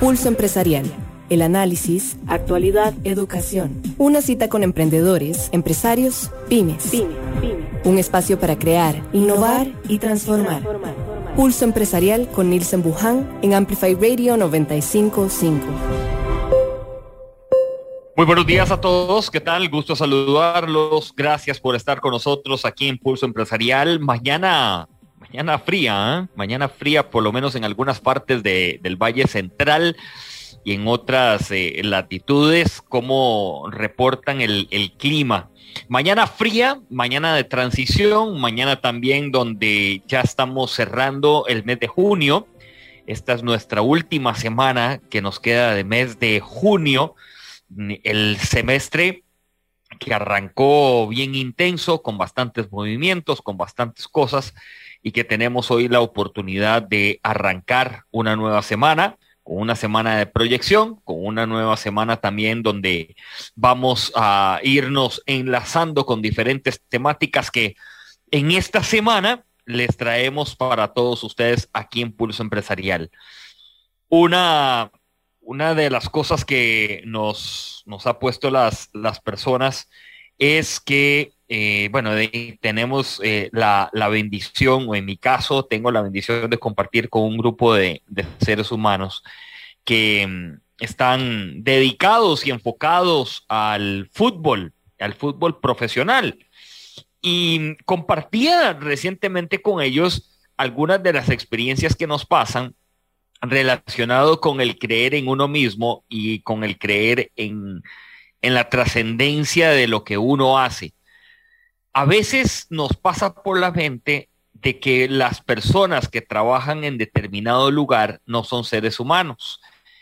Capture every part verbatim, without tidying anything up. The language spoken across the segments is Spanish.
Pulso Empresarial. El análisis, actualidad, educación. Una cita con emprendedores, empresarios, pymes. Pyme, pyme. Un espacio para crear, innovar y transformar. Pulso Empresarial con Nilsen Buján en Amplify Radio noventa y cinco punto cinco. Muy buenos días a todos, ¿qué tal? Gusto saludarlos, gracias por estar con nosotros aquí en Pulso Empresarial. Mañana, mañana fría, ¿eh? Mañana fría por lo menos en algunas partes de, del Valle Central y en otras eh, latitudes, como reportan el, el clima. Mañana fría, mañana de transición, mañana también donde ya estamos cerrando el mes de junio. Esta es nuestra última semana que nos queda de mes de junio. El semestre que arrancó bien intenso, con bastantes movimientos, con bastantes cosas, y que tenemos hoy la oportunidad de arrancar una nueva semana, con una semana de proyección, con una nueva semana también donde vamos a irnos enlazando con diferentes temáticas que en esta semana les traemos para todos ustedes aquí en Pulso Empresarial. Una... Una de las cosas que nos, nos ha puesto las, las personas es que, eh, bueno, de, tenemos eh, la, la bendición, o en mi caso, tengo la bendición de compartir con un grupo de, de seres humanos que um, están dedicados y enfocados al fútbol, al fútbol profesional. Y compartía recientemente con ellos algunas de las experiencias que nos pasan relacionado con el creer en uno mismo y con el creer en, en la trascendencia de lo que uno hace. A veces nos pasa por la mente de que las personas que trabajan en determinado lugar no son seres humanos.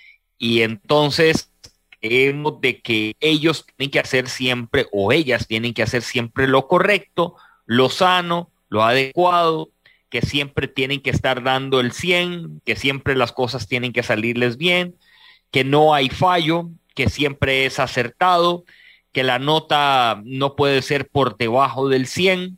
Y entonces creemos de que ellos tienen que hacer siempre, o ellas tienen que hacer siempre lo correcto, lo sano, lo adecuado, que siempre tienen que estar dando el cien, que siempre las cosas tienen que salirles bien, que no hay fallo, que siempre es acertado, que la nota no puede ser por debajo del cien,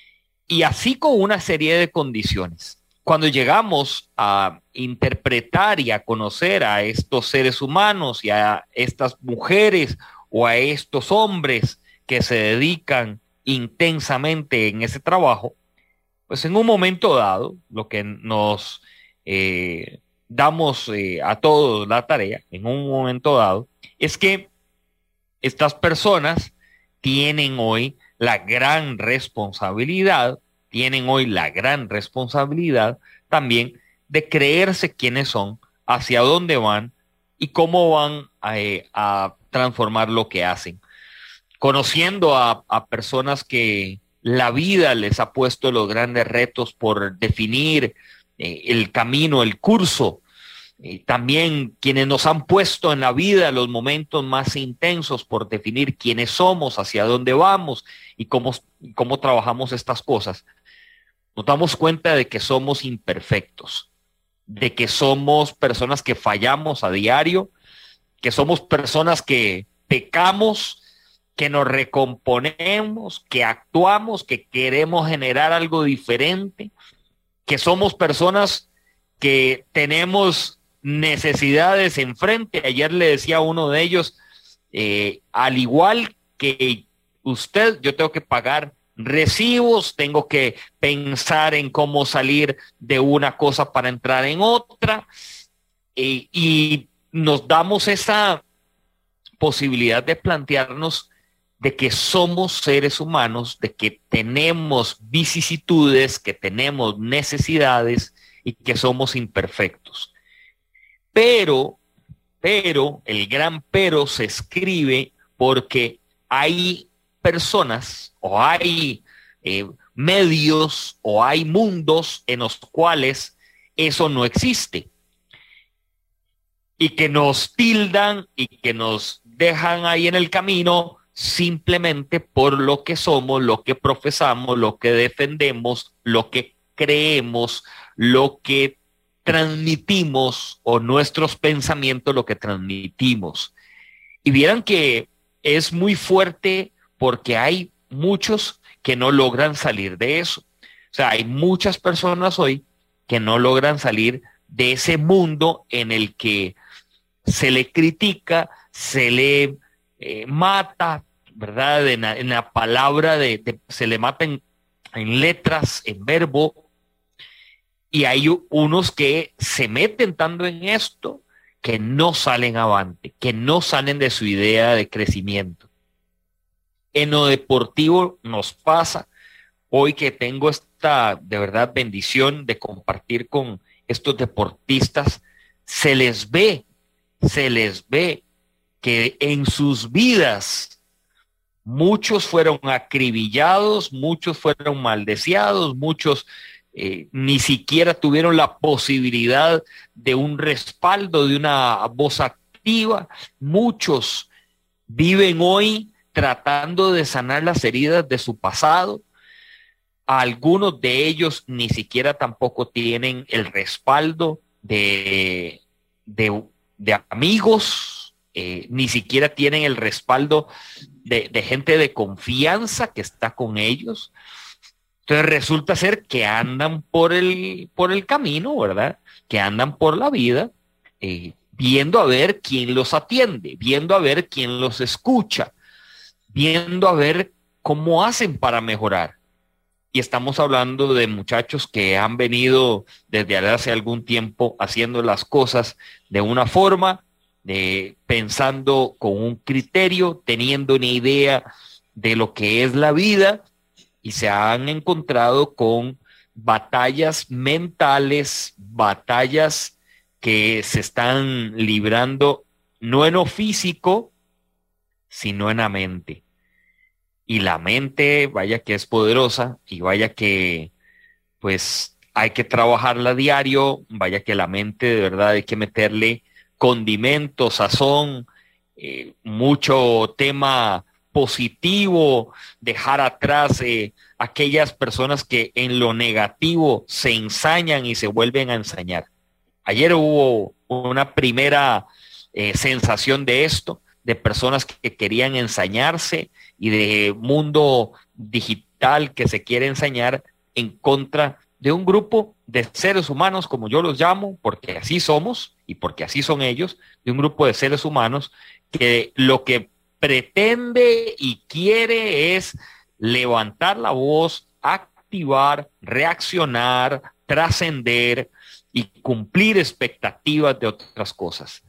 y así con una serie de condiciones. Cuando llegamos a interpretar y a conocer a estos seres humanos y a estas mujeres o a estos hombres que se dedican intensamente en ese trabajo, pues en un momento dado, lo que nos eh, damos eh, a todos la tarea, en un momento dado, es que estas personas tienen hoy la gran responsabilidad, tienen hoy la gran responsabilidad también de creerse quiénes son, hacia dónde van y cómo van a, eh, a transformar lo que hacen. Conociendo a, a personas que la vida les ha puesto los grandes retos por definir eh, el camino, el curso. Eh, también quienes nos han puesto en la vida los momentos más intensos por definir quiénes somos, hacia dónde vamos y cómo, cómo trabajamos estas cosas. Nos damos cuenta de que somos imperfectos, de que somos personas que fallamos a diario, que somos personas que pecamos, que nos recomponemos, que actuamos, que queremos generar algo diferente, que somos personas que tenemos necesidades enfrente. Ayer le decía a uno de ellos, eh, al igual que usted, yo tengo que pagar recibos, tengo que pensar en cómo salir de una cosa para entrar en otra, eh, y nos damos esa posibilidad de plantearnos de que somos seres humanos, de que tenemos vicisitudes, que tenemos necesidades y que somos imperfectos. Pero, pero, el gran pero se escribe porque hay personas o hay eh, medios o hay mundos en los cuales eso no existe y que nos tildan y que nos dejan ahí en el camino simplemente por lo que somos, lo que profesamos, lo que defendemos, lo que creemos, lo que transmitimos, o nuestros pensamientos, lo que transmitimos. Y vieran que es muy fuerte porque hay muchos que no logran salir de eso. O sea, hay muchas personas hoy que no logran salir de ese mundo en el que se le critica, se le eh, mata, ¿verdad? En la, en la palabra, de, de, se le mata en, en letras, en verbo, y hay unos que se meten tanto en esto que no salen avante, que no salen de su idea de crecimiento. En lo deportivo nos pasa hoy que tengo esta, de verdad, bendición de compartir con estos deportistas, se les ve, se les ve que en sus vidas muchos fueron acribillados, muchos fueron maldeciados, muchos eh, ni siquiera tuvieron la posibilidad de un respaldo, de una voz activa. Muchos viven hoy tratando de sanar las heridas de su pasado. Algunos de ellos ni siquiera tampoco tienen el respaldo de, de, de amigos, eh, ni siquiera tienen el respaldo de, de gente de confianza que está con ellos. Entonces resulta ser que andan por el, por el camino, ¿verdad? Que andan por la vida, eh, viendo a ver quién los atiende, viendo a ver quién los escucha, viendo a ver cómo hacen para mejorar. Y estamos hablando de muchachos que han venido desde hace algún tiempo haciendo las cosas de una forma, de, pensando con un criterio, teniendo una idea de lo que es la vida, y se han encontrado con batallas mentales, batallas que se están librando no en lo físico, sino en la mente. Y la mente, vaya que es poderosa, y vaya que pues hay que trabajarla a diario, vaya que la mente de verdad hay que meterle condimento, sazón, eh, mucho tema positivo, dejar atrás eh, aquellas personas que en lo negativo se ensañan y se vuelven a ensañar. Ayer hubo una primera eh, sensación de esto, de personas que querían ensañarse y de mundo digital que se quiere ensañar en contra de un grupo de seres humanos, como yo los llamo, porque así somos y porque así son ellos, de un grupo de seres humanos que lo que pretende y quiere es levantar la voz, activar, reaccionar, trascender y cumplir expectativas de otras cosas.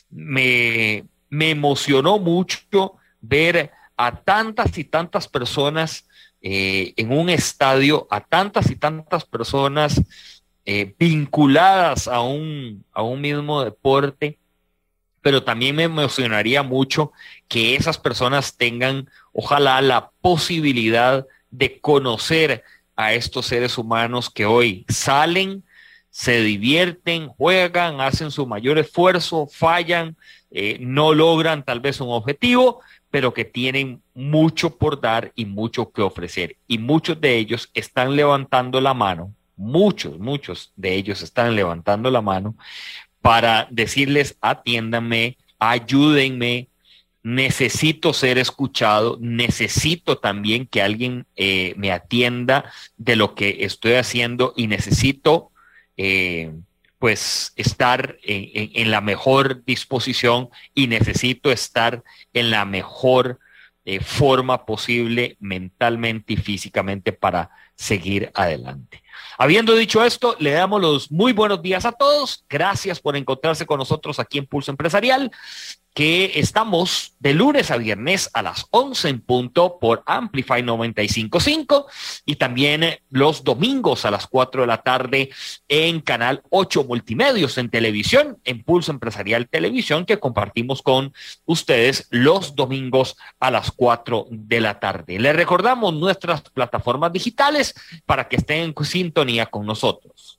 Me, me emocionó mucho ver a tantas y tantas personas eh, en un estadio, a tantas y tantas personas eh, vinculadas a un, a un mismo deporte, pero también me emocionaría mucho que esas personas tengan, ojalá, la posibilidad de conocer a estos seres humanos que hoy salen, se divierten, juegan, hacen su mayor esfuerzo, fallan, eh, no logran tal vez un objetivo, pero que tienen mucho por dar y mucho que ofrecer. Y muchos de ellos están levantando la mano, muchos, muchos de ellos están levantando la mano para decirles: atiéndanme, ayúdenme, necesito ser escuchado, necesito también que alguien eh, me atienda de lo que estoy haciendo y necesito eh, pues estar en, en, en la mejor disposición y necesito estar en la mejor eh, forma posible mentalmente y físicamente para seguir adelante. Habiendo dicho esto, le damos los muy buenos días a todos. Gracias por encontrarse con nosotros aquí en Pulso Empresarial, que estamos de lunes a viernes a las once en punto por Amplify noventa y cinco punto cinco y también los domingos a las cuatro de la tarde en Canal ocho Multimedios en televisión, en Pulso Empresarial Televisión, que compartimos con ustedes los domingos a las cuatro de la tarde. Les recordamos nuestras plataformas digitales para que estén en sintonía con nosotros.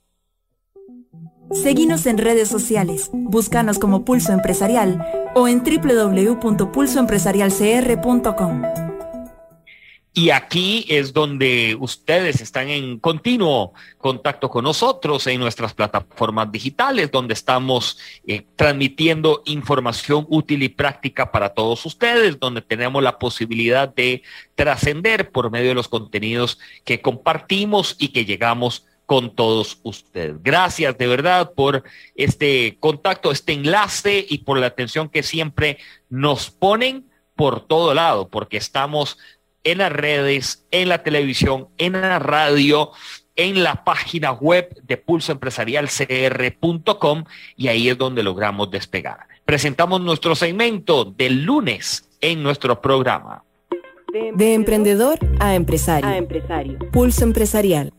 Seguinos en redes sociales, búscanos como Pulso Empresarial o en doble u doble u doble u punto pulso empresarial c r punto com. Y aquí es donde ustedes están en continuo contacto con nosotros en nuestras plataformas digitales, donde estamos eh, transmitiendo información útil y práctica para todos ustedes, donde tenemos la posibilidad de trascender por medio de los contenidos que compartimos y que llegamos con todos ustedes. Gracias de verdad por este contacto, este enlace y por la atención que siempre nos ponen por todo lado, porque estamos en las redes, en la televisión, en la radio, en la página web de pulso empresarial c r punto com, y ahí es donde logramos despegar. Presentamos nuestro segmento del lunes en nuestro programa. De emprendedor a empresario. A empresario. Pulso Empresarial.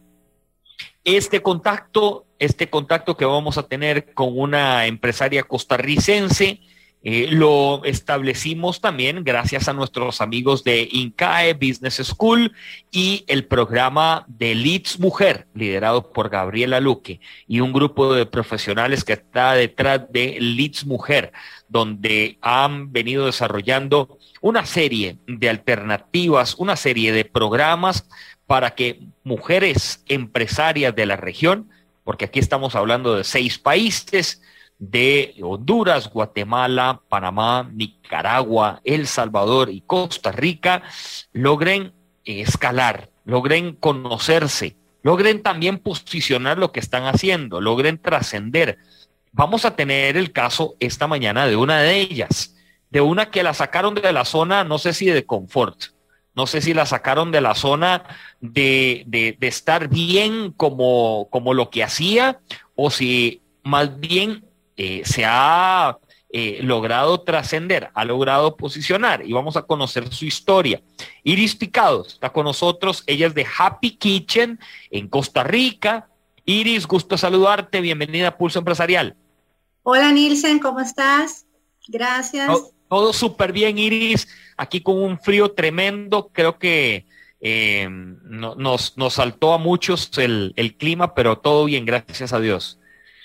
Este contacto, este contacto que vamos a tener con una empresaria costarricense, eh, lo establecimos también gracias a nuestros amigos de INCAE Business School y el programa de Leads Mujer, liderado por Gabriela Luque, y un grupo de profesionales que está detrás de Leads Mujer, donde han venido desarrollando una serie de alternativas, una serie de programas para que mujeres empresarias de la región, porque aquí estamos hablando de seis países, de Honduras, Guatemala, Panamá, Nicaragua, El Salvador y Costa Rica, logren escalar, logren conocerse, logren también posicionar lo que están haciendo, logren trascender. Vamos a tener el caso esta mañana de una de ellas, de una que la sacaron de la zona, no sé si de confort, no sé si la sacaron de la zona de, de, de estar bien como, como lo que hacía, o si más bien eh, se ha eh, logrado trascender, ha logrado posicionar, y vamos a conocer su historia. Iris Picado está con nosotros, ella es de Happy Kitchen en Costa Rica. Iris, gusto saludarte, bienvenida a Pulso Empresarial. Hola Nilsen, ¿cómo estás? Gracias. Todo, todo súper bien, Iris, aquí con un frío tremendo, creo que eh, no, nos, nos saltó a muchos el, el clima, pero todo bien, gracias a Dios.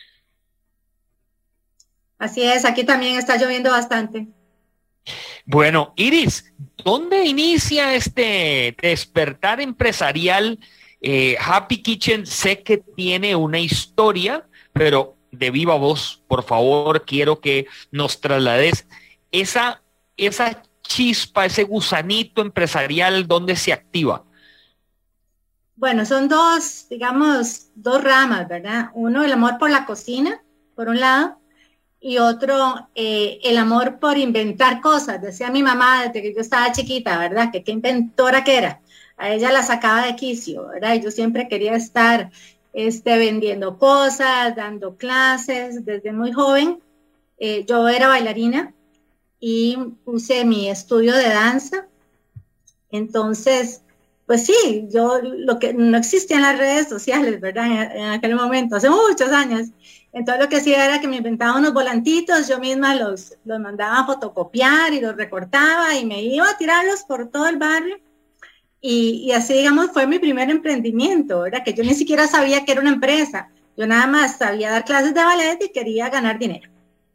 Así es, aquí también está lloviendo bastante. Bueno, Iris, ¿dónde inicia este despertar empresarial? Eh, Happy Kitchen sé que tiene una historia, pero de viva voz, por favor, quiero que nos traslades esa, esa chispa, ese gusanito empresarial, ¿dónde se activa? Bueno, son dos, digamos, dos ramas, ¿verdad? Uno, el amor por la cocina, por un lado, y otro, eh, el amor por inventar cosas. Decía mi mamá desde que yo estaba chiquita, ¿verdad? Que qué inventora que era. A ella la sacaba de quicio, ¿verdad? Y yo siempre quería estar este, vendiendo cosas, dando clases desde muy joven. Eh, yo era bailarina y puse mi estudio de danza. Entonces, pues sí, yo lo que no existían las redes sociales, ¿verdad? En, en aquel momento, hace muchos años. Entonces lo que hacía era que me inventaba unos volantitos, yo misma los, los mandaba a fotocopiar y los recortaba y me iba a tirarlos por todo el barrio. Y, y así, digamos, fue mi primer emprendimiento, ¿verdad? Que yo ni siquiera sabía que era una empresa. Yo nada más sabía dar clases de ballet y quería ganar dinero.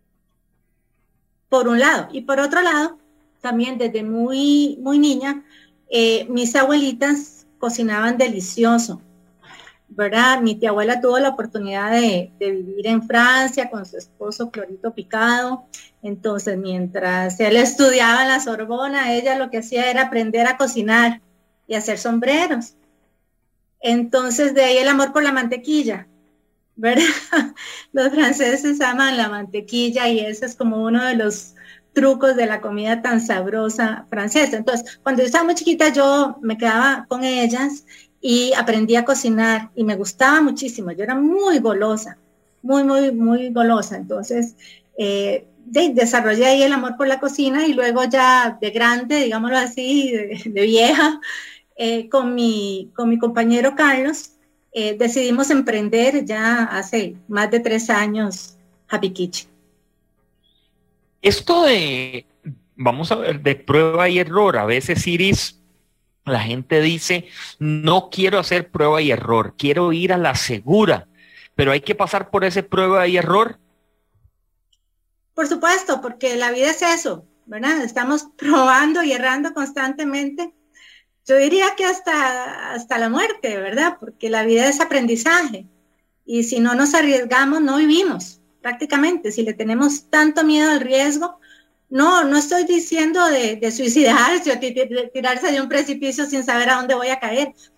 Por un lado. Y por otro lado, también desde muy, muy niña, eh, mis abuelitas cocinaban delicioso, ¿verdad? Mi tía abuela tuvo la oportunidad de, de vivir en Francia con su esposo Clorito Picado. Entonces, mientras él estudiaba en la Sorbona, ella lo que hacía era aprender a cocinar y hacer sombreros. Entonces, de ahí el amor por la mantequilla, ¿verdad? Los franceses aman la mantequilla y ese es como uno de los trucos de la comida tan sabrosa francesa. Entonces, cuando yo estaba muy chiquita, yo me quedaba con ellas y aprendí a cocinar y me gustaba muchísimo. Yo era muy golosa, muy, muy, muy golosa. Entonces, eh, de, desarrollé ahí el amor por la cocina y luego ya de grande, digámoslo así, de, de vieja, eh, con, mi, con mi compañero Carlos, eh, decidimos emprender ya hace más de tres años Happy Kitchen. Esto de, vamos a ver, de prueba y error, a veces, Iris, la gente dice, no quiero hacer prueba y error, quiero ir a la segura, pero hay que pasar por ese prueba y error. Por supuesto, porque la vida es eso, ¿verdad? Estamos probando y errando constantemente. Yo diría que hasta, hasta la muerte, ¿verdad? Porque la vida es aprendizaje. Y si no nos arriesgamos, no vivimos, prácticamente. Si le tenemos tanto miedo al riesgo, no, no estoy diciendo de, de suicidarse o de tirarse de un precipicio sin saber a dónde voy a caer,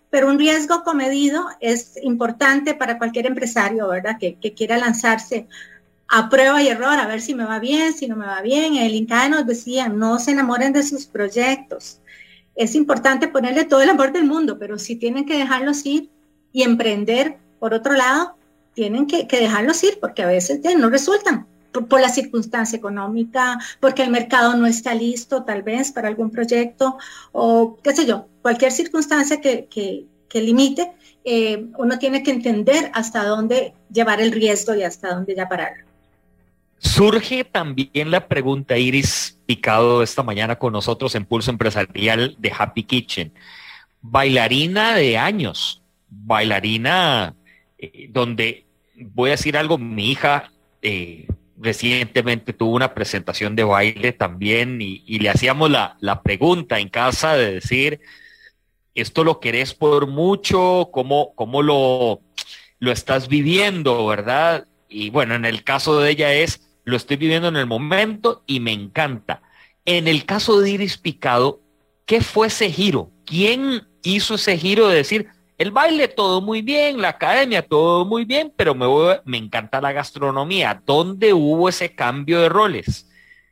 pero un riesgo comedido es importante para cualquier empresario, ¿verdad? Que, que quiera lanzarse a prueba y error, a ver si me va bien, si no me va bien. El INCAE nos decía, no se enamoren de sus proyectos. Es importante ponerle todo el amor del mundo, pero si tienen que dejarlos ir y emprender, por otro lado, tienen que, que dejarlos ir, porque a veces ya no resultan, por, por la circunstancia económica, porque el mercado no está listo, tal vez, para algún proyecto, o qué sé yo, cualquier circunstancia que, que, que limite, eh, uno tiene que entender hasta dónde llevar el riesgo y hasta dónde ya pararlo. Surge también la pregunta, Iris Picado, esta mañana con nosotros en Pulso Empresarial de Happy Kitchen. Bailarina de años, bailarina eh, donde, voy a decir algo, mi hija eh, recientemente tuvo una presentación de baile también y, y le hacíamos la, la pregunta en casa de decir, ¿esto lo querés por mucho? ¿Cómo, cómo lo, lo estás viviendo, verdad? Y bueno, en el caso de ella es, lo estoy viviendo en el momento y me encanta. En el caso de Iris Picado, ¿qué fue ese giro? ¿Quién hizo ese giro de decir, el baile todo muy bien, la academia todo muy bien, pero me, voy, me encanta la gastronomía? ¿Dónde hubo ese cambio de roles?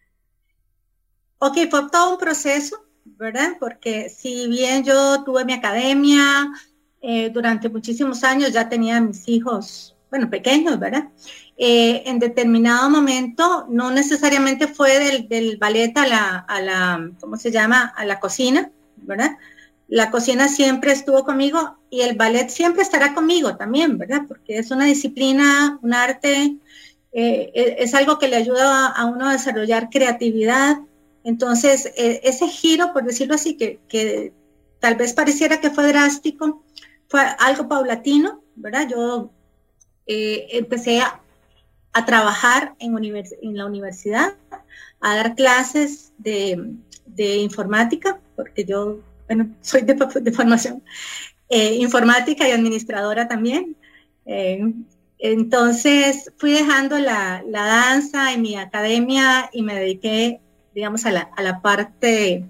Ok, fue todo un proceso, ¿verdad? Porque si bien yo tuve mi academia, eh, durante muchísimos años ya tenía mis hijos, bueno, pequeños, ¿verdad? Eh, en determinado momento, no necesariamente fue del, del ballet a la, a la, ¿cómo se llama? A la cocina, ¿verdad? La cocina siempre estuvo conmigo y el ballet siempre estará conmigo también, ¿verdad? Porque es una disciplina, un arte, eh, es algo que le ayuda a, a uno a desarrollar creatividad. Entonces, eh, ese giro, por decirlo así, que, que tal vez pareciera que fue drástico, fue algo paulatino, ¿verdad? Yo eh, empecé a a trabajar en, univers en la universidad, a dar clases de, de informática, porque yo, bueno, soy de, de formación eh, informática y administradora también. Eh, entonces fui dejando la, la danza en mi academia y me dediqué, digamos, a la, a la parte,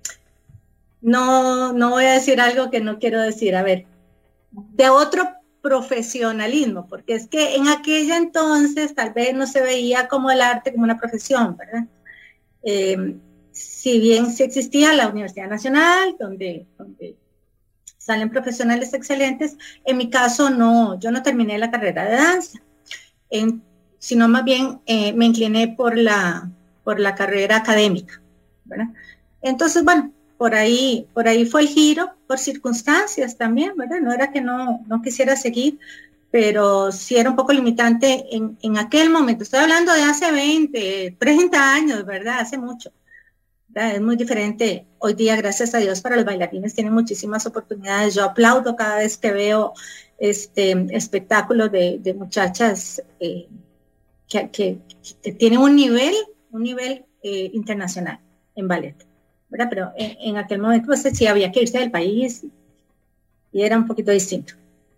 no, no voy a decir algo que no quiero decir, a ver, de otro profesionalismo, porque es que en aquella entonces tal vez no se veía como el arte como una profesión, ¿verdad? Eh, si bien sí existía la Universidad Nacional, donde, donde salen profesionales excelentes, en mi caso no, yo no terminé la carrera de danza, en, sino más bien eh, me incliné por la, por la carrera académica, ¿verdad? Entonces, bueno, por ahí, por ahí fue el giro, por circunstancias también, ¿verdad? No era que no, no quisiera seguir, pero sí era un poco limitante en, en aquel momento. Estoy hablando de hace veinte, treinta años, ¿verdad? Hace mucho, ¿verdad? Es muy diferente hoy día, gracias a Dios, para los bailarines tienen muchísimas oportunidades. Yo aplaudo cada vez que veo este espectáculos de, de muchachas eh, que, que, que tienen un nivel, un nivel eh, internacional en ballet, ¿verdad? Pero en, en aquel momento pues sí había que irse del país y, y era un poquito distinto.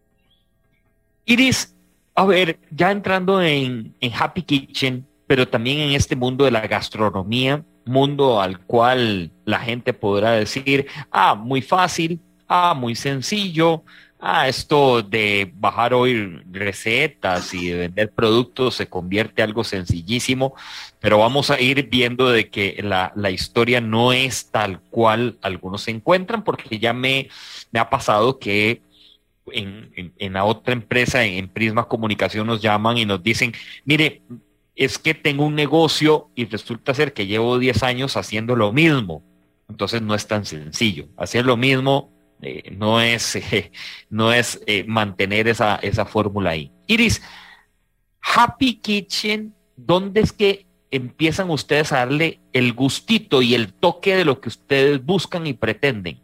Iris, a ver, ya entrando en, en Happy Kitchen, pero también en este mundo de la gastronomía, mundo al cual la gente podrá decir, ah, muy fácil, ah, muy sencillo, ah, esto de bajar hoy recetas y de vender productos se convierte en algo sencillísimo, pero vamos a ir viendo de que la, la historia no es tal cual algunos se encuentran, porque ya me, me ha pasado que en, en, en la otra empresa, en, en Prisma Comunicación, nos llaman y nos dicen, mire, es que tengo un negocio y resulta ser que llevo diez años haciendo lo mismo, entonces no es tan sencillo, hacer lo mismo. Eh, no es, eh, no es eh, mantener esa, esa fórmula ahí. Iris, Happy Kitchen, ¿dónde es que empiezan ustedes a darle el gustito y el toque de lo que ustedes buscan y pretenden?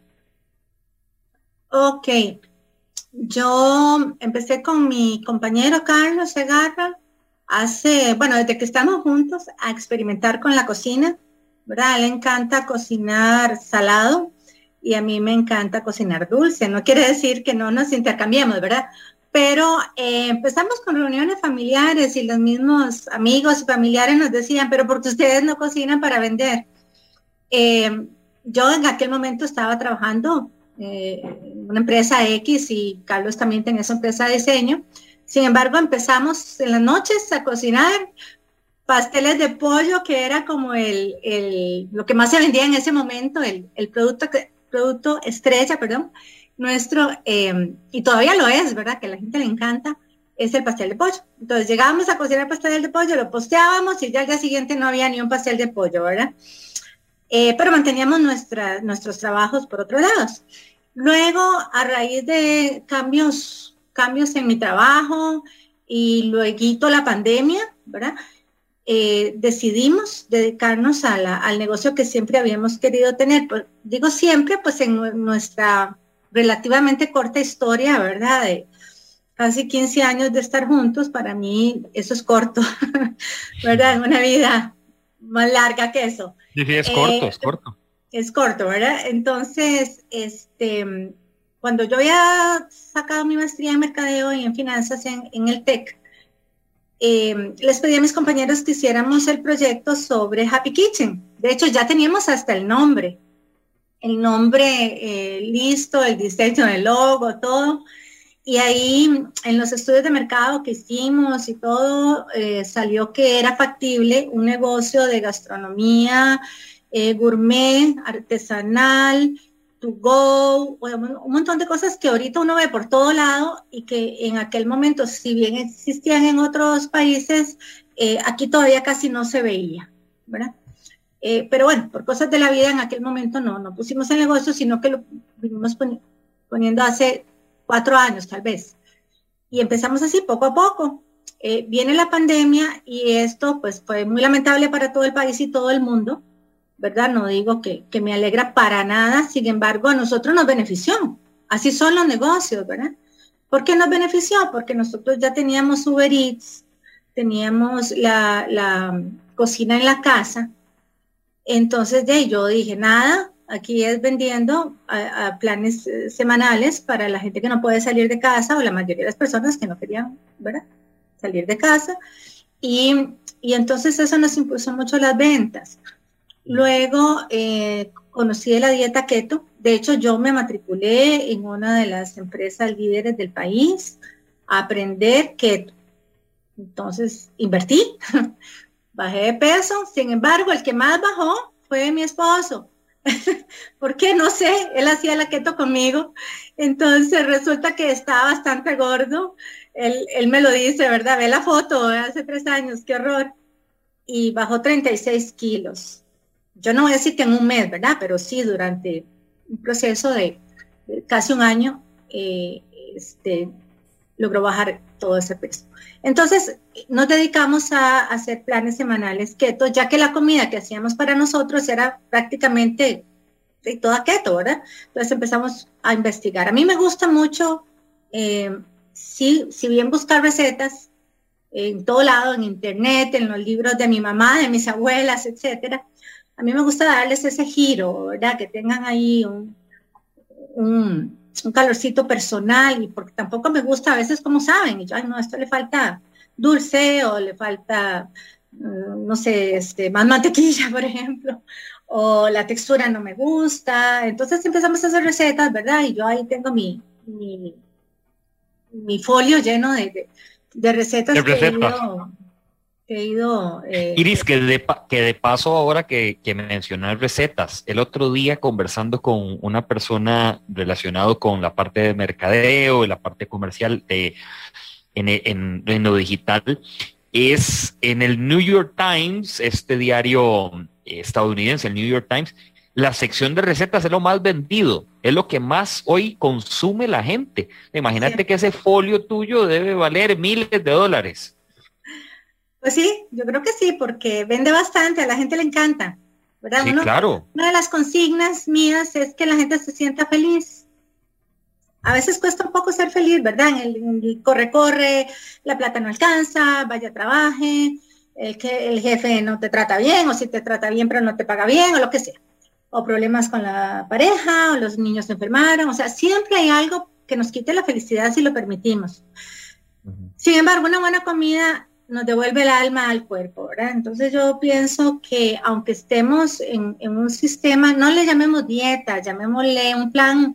Ok, yo empecé con mi compañero Carlos Segarra hace, bueno, desde que estamos juntos a experimentar con la cocina, ¿verdad? A él le encanta cocinar salado y a mí me encanta cocinar dulce. No quiere decir que no nos intercambiemos, ¿verdad? Pero eh, empezamos con reuniones familiares y los mismos amigos y familiares nos decían, pero ¿por qué ustedes no cocinan para vender? Eh, yo en aquel momento estaba trabajando eh, una empresa X y Carlos también tenía su empresa de diseño. Sin embargo, empezamos en las noches a cocinar pasteles de pollo, que era como el, el, lo que más se vendía en ese momento, el, el producto, producto estrella, perdón, nuestro, eh, y todavía lo es, ¿verdad? Que a la gente le encanta, es el pastel de pollo. Entonces llegábamos a cocinar pastel de pollo, lo posteábamos y ya al día siguiente no había ni un pastel de pollo, ¿verdad? Eh, pero manteníamos nuestra, nuestros trabajos por otros lados. Luego, a raíz de cambios, cambios en mi trabajo y luego la pandemia, ¿verdad? Eh, decidimos dedicarnos a la, al negocio que siempre habíamos querido tener. Pues, digo siempre, pues en nuestra relativamente corta historia, ¿verdad? De casi quince años de estar juntos, para mí eso es corto, ¿verdad? Una vida más larga que eso. Sí, sí, es corto, eh, es corto. Es corto, ¿verdad? Entonces, este, cuando yo había sacado mi maestría en mercadeo y en finanzas en, en el TEC, eh, les pedí a mis compañeros que hiciéramos el proyecto sobre Happy Kitchen. De hecho, ya teníamos hasta el nombre, el nombre eh, listo, el diseño del logo, todo. Y ahí, en los estudios de mercado que hicimos y todo, eh, salió que era factible un negocio de gastronomía, eh, gourmet, artesanal, to go, un montón de cosas que ahorita uno ve por todo lado y que en aquel momento, si bien existían en otros países, eh, aquí todavía casi no se veía, ¿verdad? Eh, pero bueno, por cosas de la vida en aquel momento no, no pusimos el negocio, sino que lo vinimos poni- poniendo hace cuatro años tal vez. Y empezamos así, poco a poco. Eh, viene la pandemia y esto pues fue muy lamentable para todo el país y todo el mundo, ¿verdad? No digo que, que me alegra para nada, sin embargo, a nosotros nos benefició. Así son los negocios, ¿verdad? ¿Por qué nos benefició? Porque nosotros ya teníamos Uber Eats, teníamos la, la cocina en la casa. Entonces, de yo dije, nada, aquí es vendiendo a, a planes eh, semanales para la gente que no puede salir de casa o la mayoría de las personas que no querían, ¿verdad?, salir de casa. Y, y entonces eso nos impulsó mucho las ventas. Luego eh, conocí de la dieta keto. De hecho, yo me matriculé en una de las empresas líderes del país a aprender keto. Entonces, invertí, bajé de peso. Sin embargo, el que más bajó fue mi esposo. ¿Por qué? No sé, él hacía la keto conmigo. Entonces, resulta que estaba bastante gordo. Él, él me lo dice, ¿verdad? Ve la foto de hace tres años, qué horror. Y bajó treinta y seis kilos. Yo no voy a decir que en un mes, ¿verdad? Pero sí durante un proceso de, de casi un año, eh, este, logró bajar todo ese peso. Entonces, nos dedicamos a, a hacer planes semanales keto, ya que la comida que hacíamos para nosotros era prácticamente de toda keto, ¿verdad? Entonces empezamos a investigar. A mí me gusta mucho, eh, sí, si bien buscar recetas en todo lado, en internet, en los libros de mi mamá, de mis abuelas, etcétera. A mí me gusta darles ese giro, ¿verdad? Que tengan ahí un, un, un calorcito personal, y porque tampoco me gusta a veces como saben, y yo, ay no, esto le falta dulce o le falta, no sé, este, más mantequilla, por ejemplo, o la textura no me gusta. Entonces empezamos a hacer recetas, ¿verdad? Y yo ahí tengo mi, mi, mi folio lleno de, de, de recetas, de que recetas. he ido... He ido, eh, Iris, que de, que de paso ahora que, que mencionas recetas, el otro día conversando con una persona relacionado con la parte de mercadeo y la parte comercial de, en, en, en lo digital, es en el New York Times, este diario estadounidense, el New York Times, la sección de recetas es lo más vendido, es lo que más hoy consume la gente. Imagínate sí. que ese folio tuyo debe valer miles de dólares. Pues sí, yo creo que sí, porque vende bastante, a la gente le encanta, ¿verdad? Sí, Uno, claro. Una de las consignas mías es que la gente se sienta feliz. A veces cuesta un poco ser feliz, ¿verdad? El, el corre, corre, la plata no alcanza, vaya, trabaje, el, que el jefe no te trata bien, o si te trata bien pero no te paga bien, o lo que sea. O problemas con la pareja, o los niños se enfermaron, o sea, siempre hay algo que nos quite la felicidad si lo permitimos. Uh-huh. Sin embargo, una buena comida nos devuelve el alma al cuerpo, ¿verdad? Entonces yo pienso que aunque estemos en, en un sistema, no le llamemos dieta, llamémosle un plan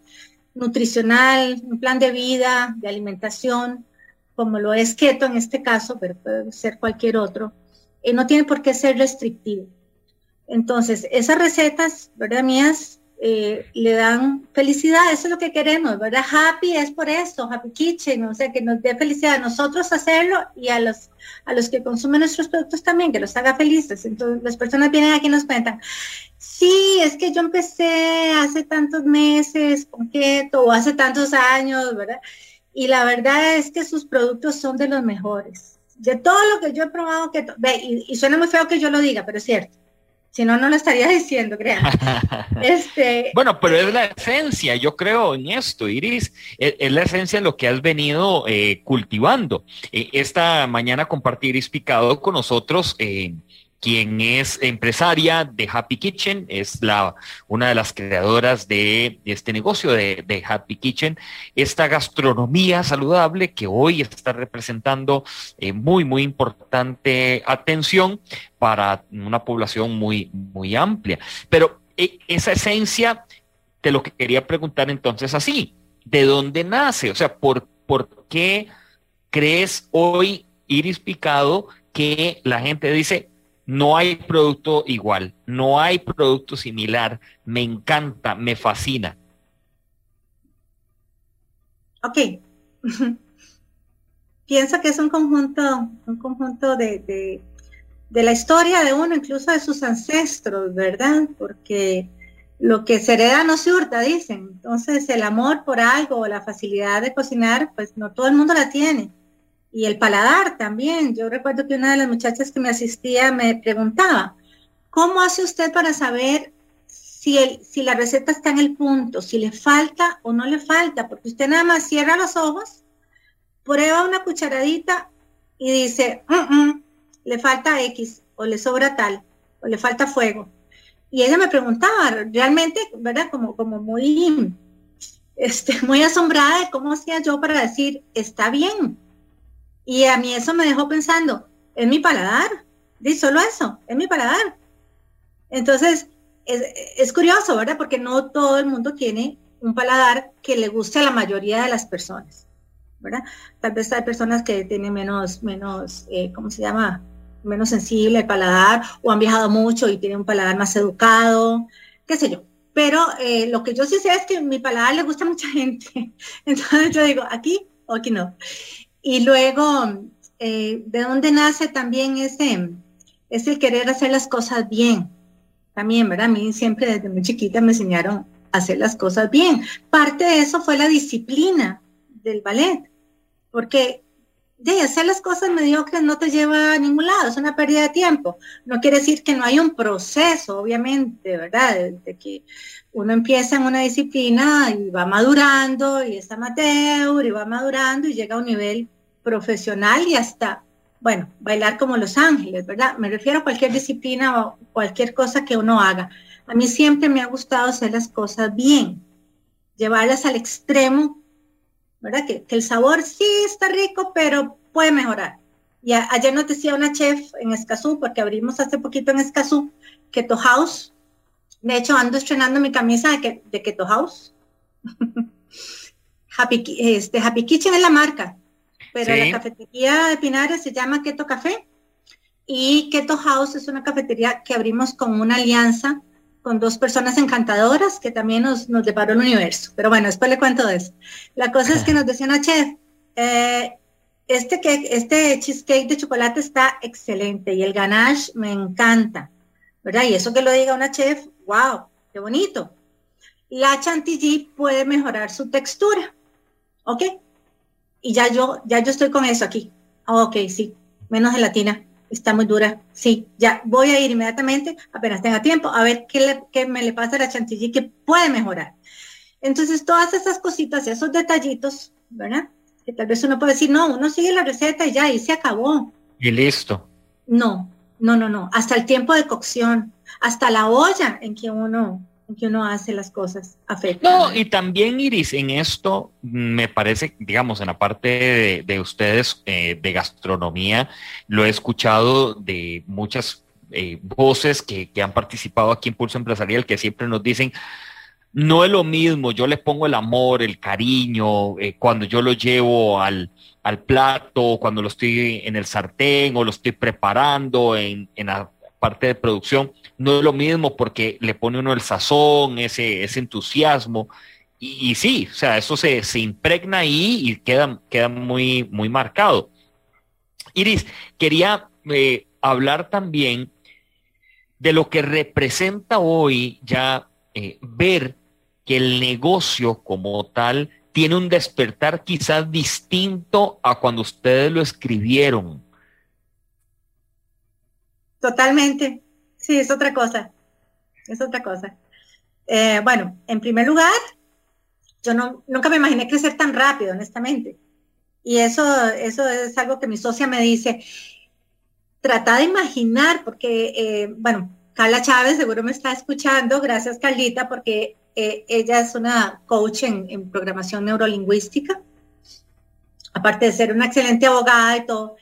nutricional, un plan de vida, de alimentación, como lo es keto en este caso, pero puede ser cualquier otro, eh, no tiene por qué ser restrictivo. Entonces, esas recetas, ¿verdad? Mías, eh, le dan felicidad, eso es lo que queremos, ¿verdad? Happy es por eso, Happy Kitchen, o sea, que nos dé felicidad a nosotros hacerlo y a los, a los que consumen nuestros productos también, que los haga felices. Entonces, las personas vienen aquí y nos cuentan, sí, es que yo empecé hace tantos meses con keto, o hace tantos años, ¿verdad? Y la verdad es que sus productos son de los mejores. De todo lo que yo he probado keto, ve, y, y suena muy feo que yo lo diga, pero es cierto. Si no, no lo estaría diciendo, crean. Este, bueno, pero es la esencia, yo creo en esto, Iris, es, es la esencia de lo que has venido eh, cultivando. Eh, esta mañana compartí Iris Picado con nosotros, eh, quien es empresaria de Happy Kitchen, es la, una de las creadoras de, de este negocio de, de Happy Kitchen, esta gastronomía saludable que hoy está representando eh, muy, muy importante atención para una población muy, muy amplia. Pero eh, esa esencia, te lo que quería preguntar entonces así, ¿de dónde nace? O sea, ¿por, por qué crees hoy, Iris Picado, que la gente dice, no hay producto igual, no hay producto similar, me encanta, me fascina? Ok. Pienso que es un conjunto, un conjunto de, de, de la historia de uno, incluso de sus ancestros, ¿verdad? Porque lo que se hereda no se hurta, dicen. Entonces, el amor por algo o la facilidad de cocinar, pues no todo el mundo la tiene. Y el paladar también. Yo recuerdo que una de las muchachas que me asistía me preguntaba, ¿cómo hace usted para saber si, el, si la receta está en el punto, si le falta o no le falta? Porque usted nada más cierra los ojos, prueba una cucharadita y dice, mm -mm, le falta X, o le sobra tal, o le falta fuego. Y ella me preguntaba, realmente, ¿verdad? Como, como muy, este, muy asombrada de cómo hacía yo para decir, está bien. Y a mí eso me dejó pensando, es mi paladar, y solo eso, es mi paladar. Entonces, es, es curioso, ¿verdad? Porque no todo el mundo tiene un paladar que le guste a la mayoría de las personas, ¿verdad? Tal vez hay personas que tienen menos, menos eh, ¿cómo se llama? Menos sensible el paladar, o han viajado mucho y tienen un paladar más educado, qué sé yo. Pero eh, lo que yo sí sé es que mi paladar le gusta a mucha gente. Entonces yo digo, aquí o aquí no. Y luego, eh, ¿de dónde nace también ese, ese querer hacer las cosas bien? También, ¿verdad? A mí siempre desde muy chiquita me enseñaron a hacer las cosas bien. Parte de eso fue la disciplina del ballet, porque de hacer las cosas mediocres no te lleva a ningún lado, es una pérdida de tiempo. No quiere decir que no hay un proceso, obviamente, ¿verdad? Desde que uno empieza en una disciplina y va madurando, y es amateur, y va madurando, y llega a un nivel profesional y hasta, bueno, bailar como Los Ángeles, ¿verdad? Me refiero a cualquier disciplina o cualquier cosa que uno haga. A mí siempre me ha gustado hacer las cosas bien, llevarlas al extremo, ¿verdad? Que, que el sabor sí está rico, pero puede mejorar. Y a, ayer nos decía una chef en Escazú, porque abrimos hace poquito en Escazú, Keto House. De hecho, ando estrenando mi camisa de, que, de Keto House. Happy, este, Happy Kitchen es la marca, pero sí. La cafetería de Pinares se llama Keto Café, y Keto House es una cafetería que abrimos con una alianza con dos personas encantadoras que también nos, nos deparó el universo. Pero bueno, después le cuento de eso. La cosa es que nos decía una chef, eh, este, cake, este cheesecake de chocolate está excelente y el ganache me encanta, ¿verdad? Y eso que lo diga una chef, wow, qué bonito. La chantilly puede mejorar su textura, ¿ok? Y ya yo, ya yo estoy con eso aquí. Oh, ok, sí, menos gelatina. Está muy dura, sí, ya voy a ir inmediatamente, apenas tenga tiempo, a ver qué, le, qué me le pasa a la chantilly que puede mejorar. Entonces, todas esas cositas, esos detallitos, ¿verdad? Que tal vez uno puede decir, no, uno sigue la receta y ya, y se acabó. Y listo. No, no, no, no, hasta el tiempo de cocción, hasta la olla en que uno, en que uno hace las cosas afecta. No, y también, Iris, en esto me parece, digamos, en la parte de, de ustedes eh, de gastronomía, lo he escuchado de muchas eh, voces que, que han participado aquí en Pulso Empresarial, que siempre nos dicen, no es lo mismo, yo le pongo el amor, el cariño, eh, cuando yo lo llevo al, al plato, cuando lo estoy en el sartén o lo estoy preparando en, en la parte de producción, no es lo mismo porque le pone uno el sazón, ese, ese entusiasmo, y, y sí, o sea, eso se, se impregna ahí y queda, queda muy, muy marcado. Iris, quería eh, hablar también de lo que representa hoy ya eh, ver que el negocio como tal tiene un despertar quizás distinto a cuando ustedes lo escribieron. Totalmente, sí, es otra cosa, es otra cosa. Eh, bueno, en primer lugar, yo no, nunca me imaginé crecer tan rápido, honestamente. Y eso, eso es algo que mi socia me dice, trata de imaginar, porque, eh, bueno, Carla Chávez seguro me está escuchando, gracias Carlita, porque eh, ella es una coach en, en programación neurolingüística, aparte de ser una excelente abogada y todo.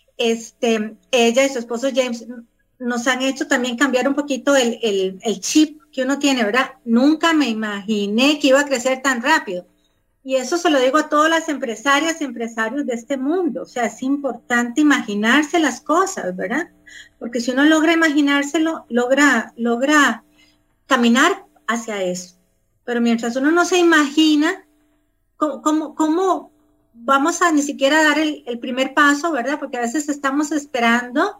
Este, ella y su esposo James nos han hecho también cambiar un poquito el, el, el chip que uno tiene, ¿verdad? Nunca me imaginé que iba a crecer tan rápido. Y eso se lo digo a todas las empresarias y empresarios de este mundo. O sea, es importante imaginarse las cosas, ¿verdad? Porque si uno logra imaginárselo, logra, logra caminar hacia eso. Pero mientras uno no se imagina, ¿cómo, cómo, cómo vamos a ni siquiera dar el, el primer paso, ¿verdad? Porque a veces estamos esperando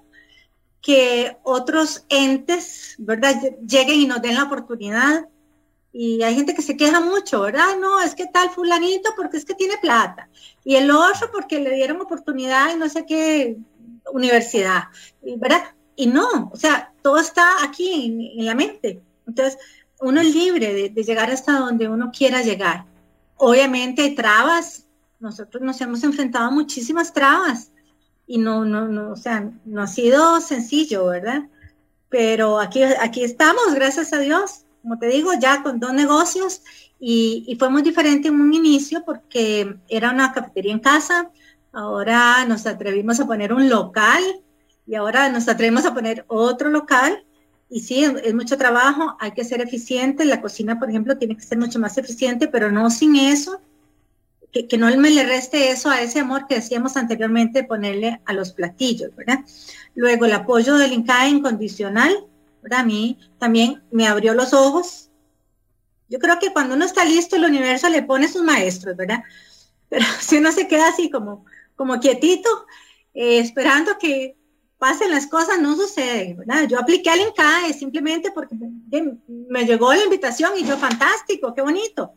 que otros entes, ¿verdad?, lleguen y nos den la oportunidad. Y hay gente que se queja mucho, ¿verdad? No, es que tal fulanito porque es que tiene plata. Y el otro porque le dieron oportunidad en no sé qué universidad, ¿verdad? Y no, o sea, todo está aquí en, en la mente. Entonces, uno es libre de, de llegar hasta donde uno quiera llegar. Obviamente hay trabas. Nosotros nos hemos enfrentado a muchísimas trabas. Y no, no, no, o sea, no ha sido sencillo, ¿verdad? Pero aquí, aquí estamos, gracias a Dios. Como te digo, ya con dos negocios y, y fue muy diferente en un inicio porque era una cafetería en casa, ahora nos atrevimos a poner un local y ahora nos atrevimos a poner otro local y sí, es, es mucho trabajo, hay que ser eficiente, la cocina, por ejemplo, tiene que ser mucho más eficiente, pero no sin eso, que, que no me le reste eso a ese amor que decíamos anteriormente, ponerle a los platillos, ¿verdad? Luego el apoyo del INCAE incondicional, a mí también me abrió los ojos. Yo creo que cuando uno está listo, el universo le pone sus maestros, ¿verdad? Pero si uno se queda así como, como quietito, eh, esperando que pasen las cosas, no sucede, ¿verdad? Yo apliqué al INCAE simplemente porque me, me llegó la invitación y yo, fantástico, qué bonito.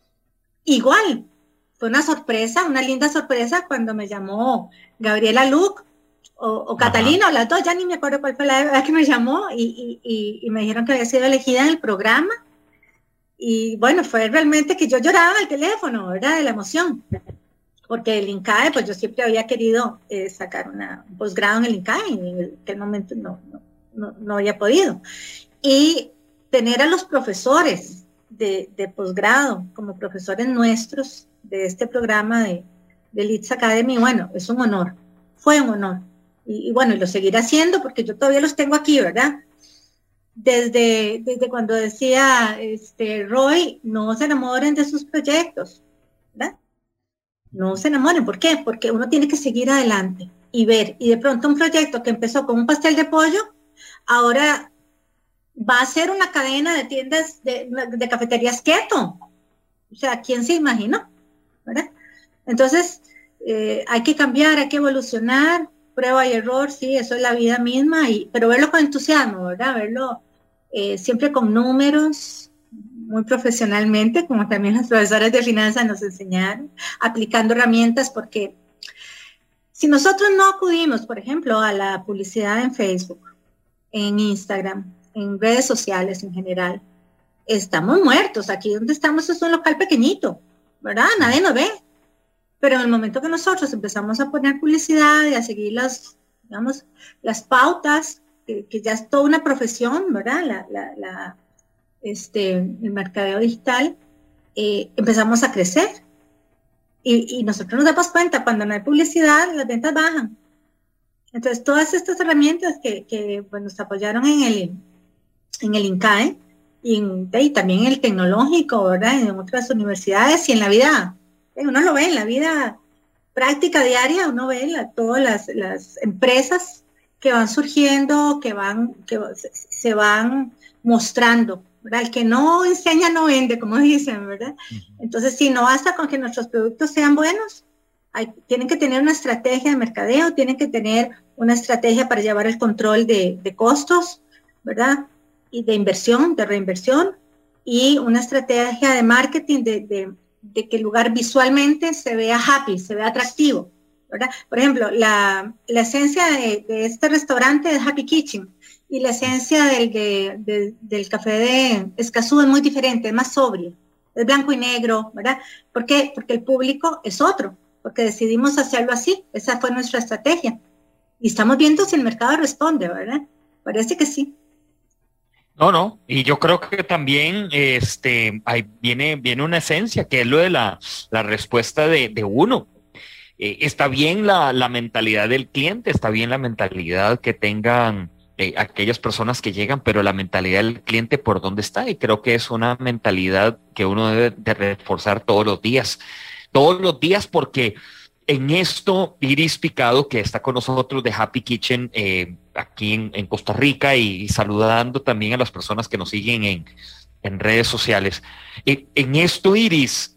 Igual, fue una sorpresa, una linda sorpresa cuando me llamó Gabriela Luc, O, o Catalina, o las dos, ya ni me acuerdo cuál fue la vez que me llamó y, y, y me dijeron que había sido elegida en el programa y bueno, fue realmente que yo lloraba en el teléfono, ¿verdad? De la emoción, porque el INCAE, pues yo siempre había querido eh, sacar una, un posgrado en el INCAE y en aquel momento no, no, no, no había podido. Y tener a los profesores de, de posgrado como profesores nuestros de este programa de, de Leeds Academy, bueno, es un honor, fue un honor. Y, y bueno, y lo seguiré haciendo porque yo todavía los tengo aquí, ¿verdad? Desde, desde cuando decía este, Roy, no se enamoren de sus proyectos, ¿verdad? No se enamoren, ¿por qué? Porque uno tiene que seguir adelante y ver, y de pronto un proyecto que empezó con un pastel de pollo, ahora va a ser una cadena de tiendas de, de cafeterías keto. O sea, ¿quién se imaginó? ¿Verdad? Entonces, eh, hay que cambiar, hay que evolucionar, prueba y error, sí, eso es la vida misma, y, pero verlo con entusiasmo, ¿verdad? Verlo eh, siempre con números, muy profesionalmente, como también las profesoras de finanzas nos enseñaron, aplicando herramientas, porque si nosotros no acudimos, por ejemplo, a la publicidad en Facebook, en Instagram, en redes sociales en general, estamos muertos. Aquí donde estamos es un local pequeñito, ¿verdad? Nadie nos ve. Pero en el momento que nosotros empezamos a poner publicidad y a seguir las, digamos, las pautas, que, que ya es toda una profesión, ¿verdad? La, la, la, este, el mercadeo digital, eh, empezamos a crecer. Y, y nosotros nos damos cuenta, cuando no hay publicidad, las ventas bajan. Entonces, todas estas herramientas que, que pues, nos apoyaron en el, en el INCAE, y, y también el tecnológico, ¿verdad? En otras universidades y en la vida, uno lo ve en la vida práctica diaria, uno ve la, todas las, las empresas que van surgiendo, que van, que se van mostrando, ¿verdad? El que no enseña no vende, como dicen, ¿verdad? Entonces, si no basta con que nuestros productos sean buenos, hay, tienen que tener una estrategia de mercadeo, tienen que tener una estrategia para llevar el control de, de costos, ¿verdad? Y de inversión, de reinversión, y una estrategia de marketing de, de, de que el lugar visualmente se vea happy, se vea atractivo, ¿verdad? Por ejemplo, la, la esencia de, de este restaurante es Happy Kitchen, y la esencia del, de, de, del café de Escazú es muy diferente, es más sobrio, es blanco y negro, ¿verdad? ¿Por qué? Porque el público es otro, porque decidimos hacerlo así, esa fue nuestra estrategia. Y estamos viendo si el mercado responde, ¿verdad? Parece que sí. No, no, y yo creo que también este, ahí viene, viene una esencia, que es lo de la, la respuesta de, de uno. Eh, está bien la, la mentalidad del cliente, está bien la mentalidad que tengan eh, aquellas personas que llegan, pero la mentalidad del cliente, ¿por dónde está? Y creo que es una mentalidad que uno debe de reforzar todos los días, todos los días, porque en esto, Iris Picado, que está con nosotros de Happy Kitchen eh, aquí en, en Costa Rica, y, y saludando también a las personas que nos siguen en, en redes sociales. Eh, en esto, Iris,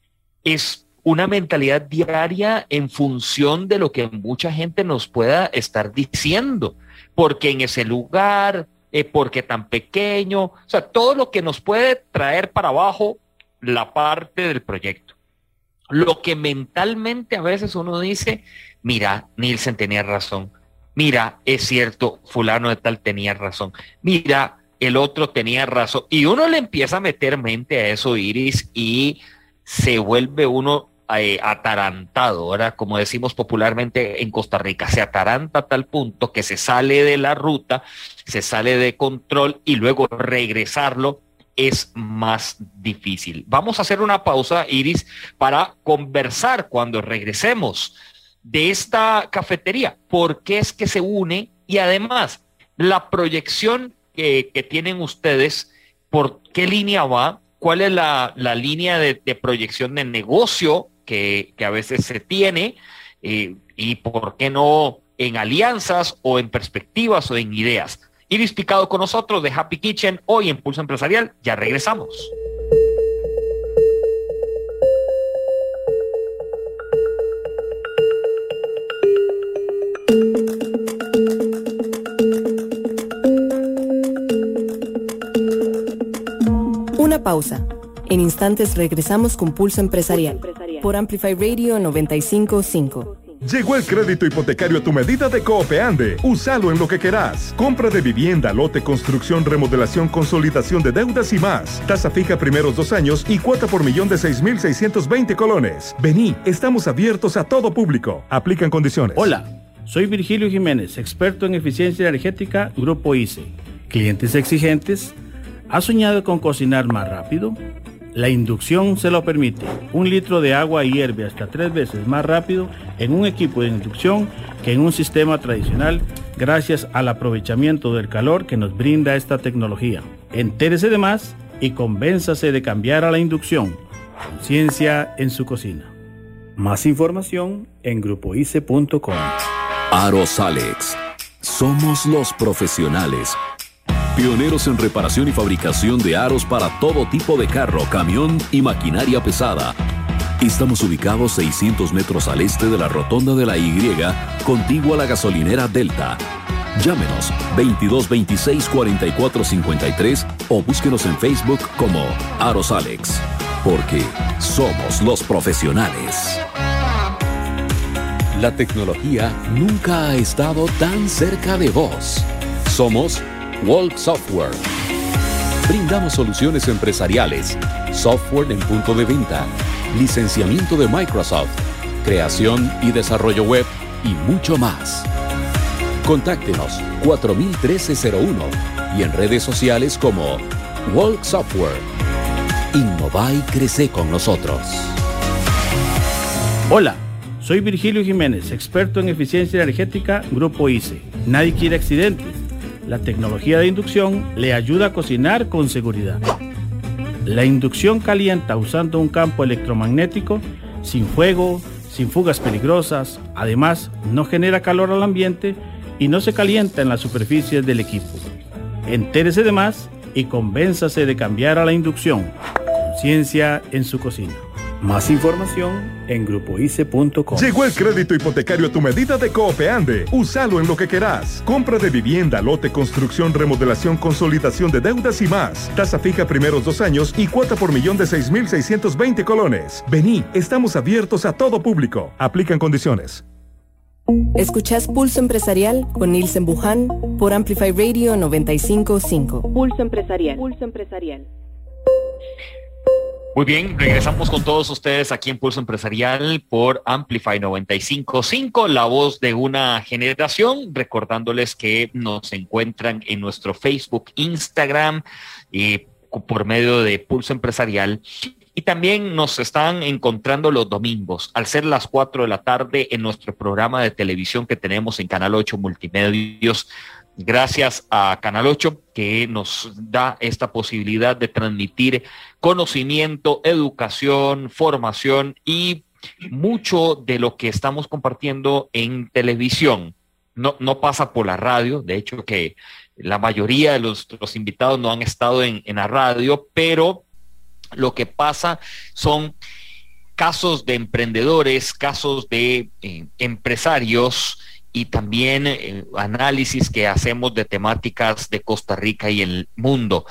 es una mentalidad diaria en función de lo que mucha gente nos pueda estar diciendo, porque en ese lugar, eh, porque tan pequeño, o sea, todo lo que nos puede traer para abajo la parte del proyecto. Lo que mentalmente a veces uno dice, mira, Nielsen tenía razón, mira, es cierto, fulano de tal tenía razón, mira, el otro tenía razón, y uno le empieza a meter mente a eso, Iris, y se vuelve uno eh, atarantado, ahora como decimos popularmente en Costa Rica, se ataranta a tal punto que se sale de la ruta, se sale de control, y luego regresarlo es más difícil. Vamos a hacer una pausa, Iris, para conversar cuando regresemos de esta cafetería. ¿Por qué es que se une? Y además, la proyección que, que tienen ustedes, ¿por qué línea va? ¿Cuál es la, la línea de, de proyección de negocio que, que a veces se tiene? Eh, y ¿por qué no en alianzas o en perspectivas o en ideas? Iris Picado con nosotros de Happy Kitchen, hoy en Pulso Empresarial. Ya regresamos. Una pausa. En instantes regresamos con Pulso Empresarial por Amplify Radio noventa y cinco punto cinco. Llegó el crédito hipotecario a tu medida de Coopeande. Úsalo en lo que querás. Compra de vivienda, lote, construcción, remodelación, consolidación de deudas y más. Tasa fija primeros dos años y cuota por millón de seis mil seiscientos veinte colones. Vení, estamos abiertos a todo público. Aplican condiciones. Hola, soy Virgilio Jiménez, experto en eficiencia energética, Grupo I C E. ¿Clientes exigentes? ¿Has soñado con cocinar más rápido? La inducción se lo permite. Un litro de agua hierve hasta tres veces más rápido en un equipo de inducción que en un sistema tradicional, gracias al aprovechamiento del calor que nos brinda esta tecnología. Entérese de más y convénzase de cambiar a la inducción. Conciencia en su cocina. Más información en grupo i c e punto com. Aros Alex. Somos los profesionales. Pioneros en reparación y fabricación de aros para todo tipo de carro, camión y maquinaria pesada. Estamos ubicados seiscientos metros al este de la rotonda de la Y, contigua a la gasolinera Delta. Llámenos veintidós veintiséis cuarenta y cuatro cincuenta y tres o búsquenos en Facebook como Aros Alex, porque somos los profesionales. La tecnología nunca ha estado tan cerca de vos. Somos Walk Software. Brindamos soluciones empresariales, software en punto de venta, licenciamiento de Microsoft, creación y desarrollo web y mucho más. Contáctenos cuatro mil trece cero uno y en redes sociales como Walk Software. Innova y crece con nosotros. Hola, soy Virgilio Jiménez, experto en eficiencia energética, Grupo I C E. Nadie quiere accidentes. La tecnología de inducción le ayuda a cocinar con seguridad. La inducción calienta usando un campo electromagnético sin fuego, sin fugas peligrosas. Además, no genera calor al ambiente y no se calienta en las superficies del equipo. Entérese de más y convénzase de cambiar a la inducción. Conciencia en su cocina. Más información en grupo i c e punto com. Llegó el crédito hipotecario a tu medida de Coopeande. Úsalo en lo que querás. Compra de vivienda, lote, construcción, remodelación, consolidación de deudas y más. Tasa fija primeros dos años y cuota por millón de seis mil seiscientos veinte colones. Vení, estamos abiertos a todo público. Aplican condiciones. Escuchás Pulso Empresarial con Nilsen Buján por Amplify Radio noventa y cinco punto cinco. Pulso Empresarial. Pulso Empresarial. Muy bien, regresamos con todos ustedes aquí en Pulso Empresarial por Amplify noventa y cinco punto cinco, la voz de una generación, recordándoles que nos encuentran en nuestro Facebook, Instagram, eh, por medio de Pulso Empresarial. Y también nos están encontrando los domingos, al ser las cuatro de la tarde, en nuestro programa de televisión que tenemos en Canal ocho Multimedios. Gracias a Canal ocho, que nos da esta posibilidad de transmitir conocimiento, educación, formación y mucho de lo que estamos compartiendo en televisión. No, no pasa por la radio, de hecho que la mayoría de los, los invitados no han estado en, en la radio, pero lo que pasa son casos de emprendedores, casos de eh, empresarios y también eh, análisis que hacemos de temáticas de Costa Rica y el mundo.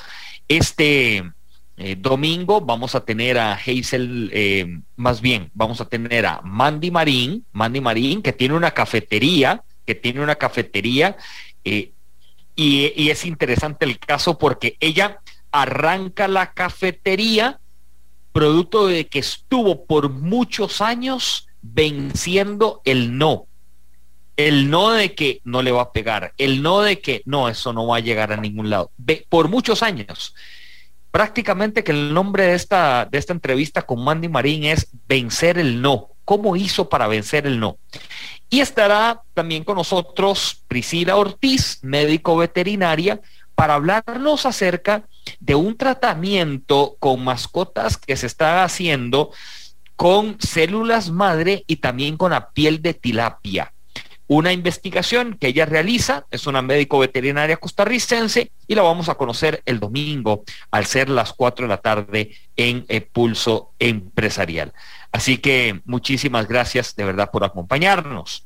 Este eh, domingo vamos a tener a Hazel, eh, más bien, vamos a tener a Mandy Marín, Mandy Marín, que tiene una cafetería, que tiene una cafetería, eh, y, y es interesante el caso porque ella arranca la cafetería producto de que estuvo por muchos años venciendo el no. El no de que no le va a pegar, el no de que no, eso no va a llegar a ningún lado. Ve, por muchos años. Prácticamente que el nombre de esta, de esta entrevista con Mandy Marín es Vencer el no. ¿Cómo hizo para vencer el no? Y estará también con nosotros Priscila Ortiz, médico veterinaria, para hablarnos acerca de un tratamiento con mascotas que se está haciendo con células madre y también con la piel de tilapia. Una investigación que ella realiza, es una médico veterinaria costarricense y la vamos a conocer el domingo al ser las cuatro de la tarde en eh, Pulso Empresarial. Así que muchísimas gracias de verdad por acompañarnos.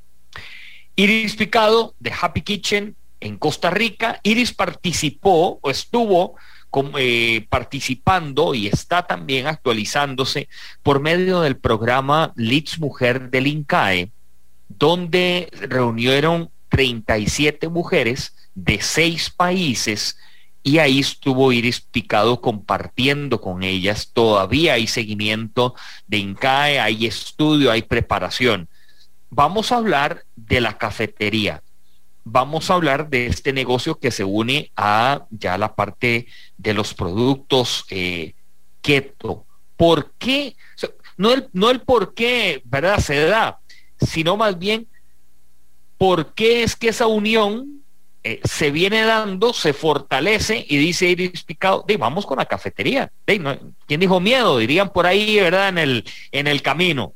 Iris Picado de Happy Kitchen en Costa Rica. Iris participó o estuvo con, eh, participando y está también actualizándose por medio del programa Leads Mujer del INCAE, donde reunieron treinta y siete mujeres de seis países y ahí estuvo Iris Picado compartiendo con ellas. Todavía hay seguimiento de INCAE, hay estudio, hay preparación. Vamos a hablar de la cafetería. Vamos a hablar de este negocio que se une a ya la parte de los productos eh, keto. ¿Por qué? O sea, no el, no el por qué, ¿verdad? Se da, sino más bien por qué es que esa unión eh, se viene dando, se fortalece y dice Iris Picado, de, vamos con la cafetería. De, no, ¿quién dijo miedo? Dirían por ahí, ¿verdad? En el, en el camino.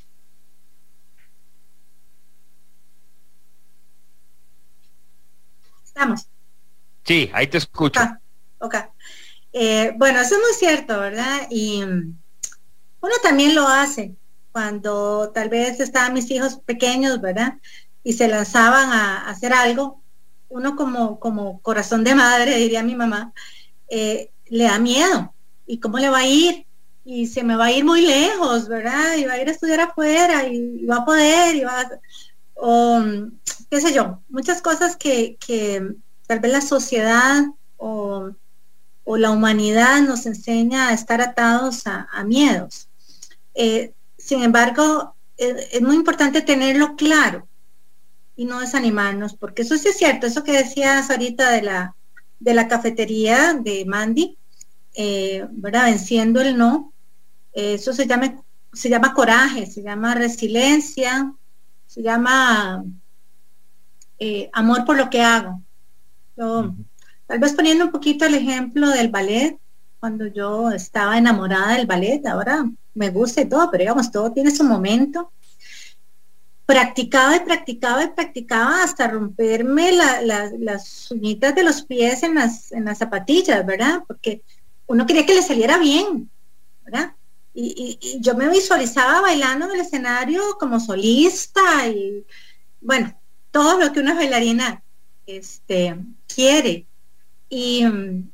Estamos. Sí, ahí te escucho. Ah, ok. Eh, bueno, eso es muy cierto, ¿verdad? Y um, uno también lo hace cuando tal vez estaban mis hijos pequeños, ¿verdad? Y se lanzaban a, a hacer algo. Uno como, como corazón de madre, diría mi mamá, eh, le da miedo. ¿Y cómo le va a ir? Y se me va a ir muy lejos, ¿verdad? Y va a ir a estudiar afuera y, y va a poder, y va a... O, qué sé yo, muchas cosas que, que tal vez la sociedad o, o la humanidad nos enseña a estar atados a, a miedos. Eh, sin embargo, es, es muy importante tenerlo claro y no desanimarnos, porque eso sí es cierto, eso que decías ahorita de la, de la cafetería de Mandy, eh, ¿verdad? Venciendo el no, eh, eso se llama, se llama coraje, se llama resiliencia, se llama eh, amor por lo que hago. Yo, uh-huh. Tal vez poniendo un poquito el ejemplo del ballet, cuando yo estaba enamorada del ballet, ahora me gusta y todo, pero digamos, todo tiene su momento. Practicaba y practicaba y practicaba hasta romperme la, la, las uñitas de los pies en las, en las zapatillas, ¿verdad? Porque uno quería que le saliera bien, ¿verdad? Y, y, y yo me visualizaba bailando en el escenario como solista y, bueno, todo lo que una bailarina este, quiere. Y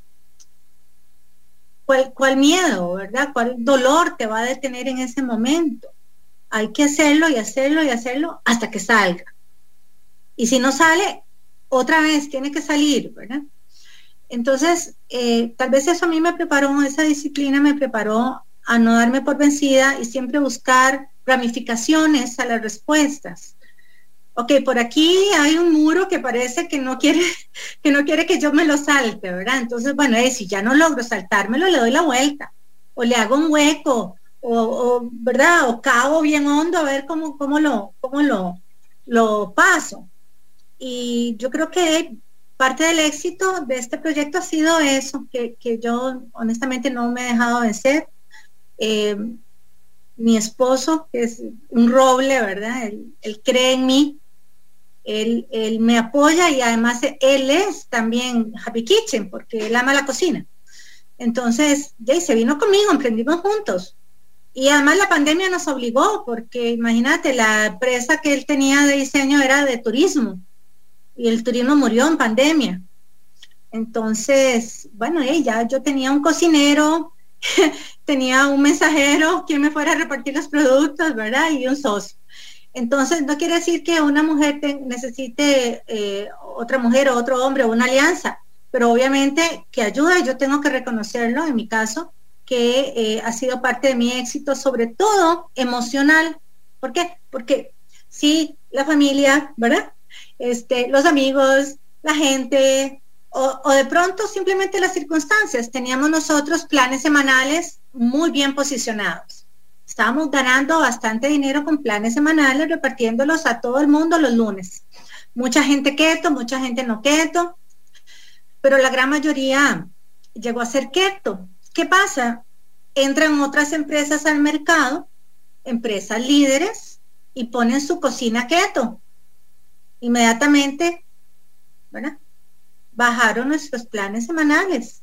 ¿cuál, cuál miedo, ¿verdad? ¿Cuál dolor te va a detener en ese momento? Hay que hacerlo y hacerlo y hacerlo hasta que salga. Y si no sale, otra vez tiene que salir, ¿verdad? Entonces, eh, tal vez eso a mí me preparó, esa disciplina me preparó a no darme por vencida y siempre buscar ramificaciones a las respuestas. Ok, por aquí hay un muro que parece que no quiere que no quiere que yo me lo salte, ¿verdad? Entonces, bueno, eh, si ya no logro saltármelo, le doy la vuelta, o le hago un hueco, o, o ¿verdad? O cavo bien hondo a ver cómo, cómo, lo, cómo lo, lo paso. Y yo creo que parte del éxito de este proyecto ha sido eso, que, que yo honestamente no me he dejado vencer. Eh, mi esposo, que es un roble, ¿verdad? Él, él cree en mí. Él, él me apoya y además él es también Happy Kitchen porque él ama la cocina. Entonces, ya se vino conmigo, emprendimos juntos. Y además la pandemia nos obligó porque imagínate, la empresa que él tenía de diseño era de turismo y el turismo murió en pandemia. Entonces, bueno, eh, ya yo tenía un cocinero, tenía un mensajero, quien me fuera a repartir los productos, ¿verdad? Y un socio. Entonces, no quiere decir que una mujer te, necesite eh, otra mujer o otro hombre o una alianza, pero obviamente que ayuda, y yo tengo que reconocerlo en mi caso, que eh, ha sido parte de mi éxito, sobre todo emocional. ¿Por qué? Porque sí, la familia, ¿verdad? Este, los amigos, la gente, o, o de pronto simplemente las circunstancias. Teníamos nosotros planes semanales muy bien posicionados. Estábamos ganando bastante dinero con planes semanales, repartiéndolos a todo el mundo los lunes. Mucha gente keto, mucha gente no keto, pero la gran mayoría llegó a ser keto. ¿Qué pasa? Entran otras empresas al mercado, empresas líderes, y ponen su cocina keto. Inmediatamente, ¿verdad? Bajaron nuestros planes semanales.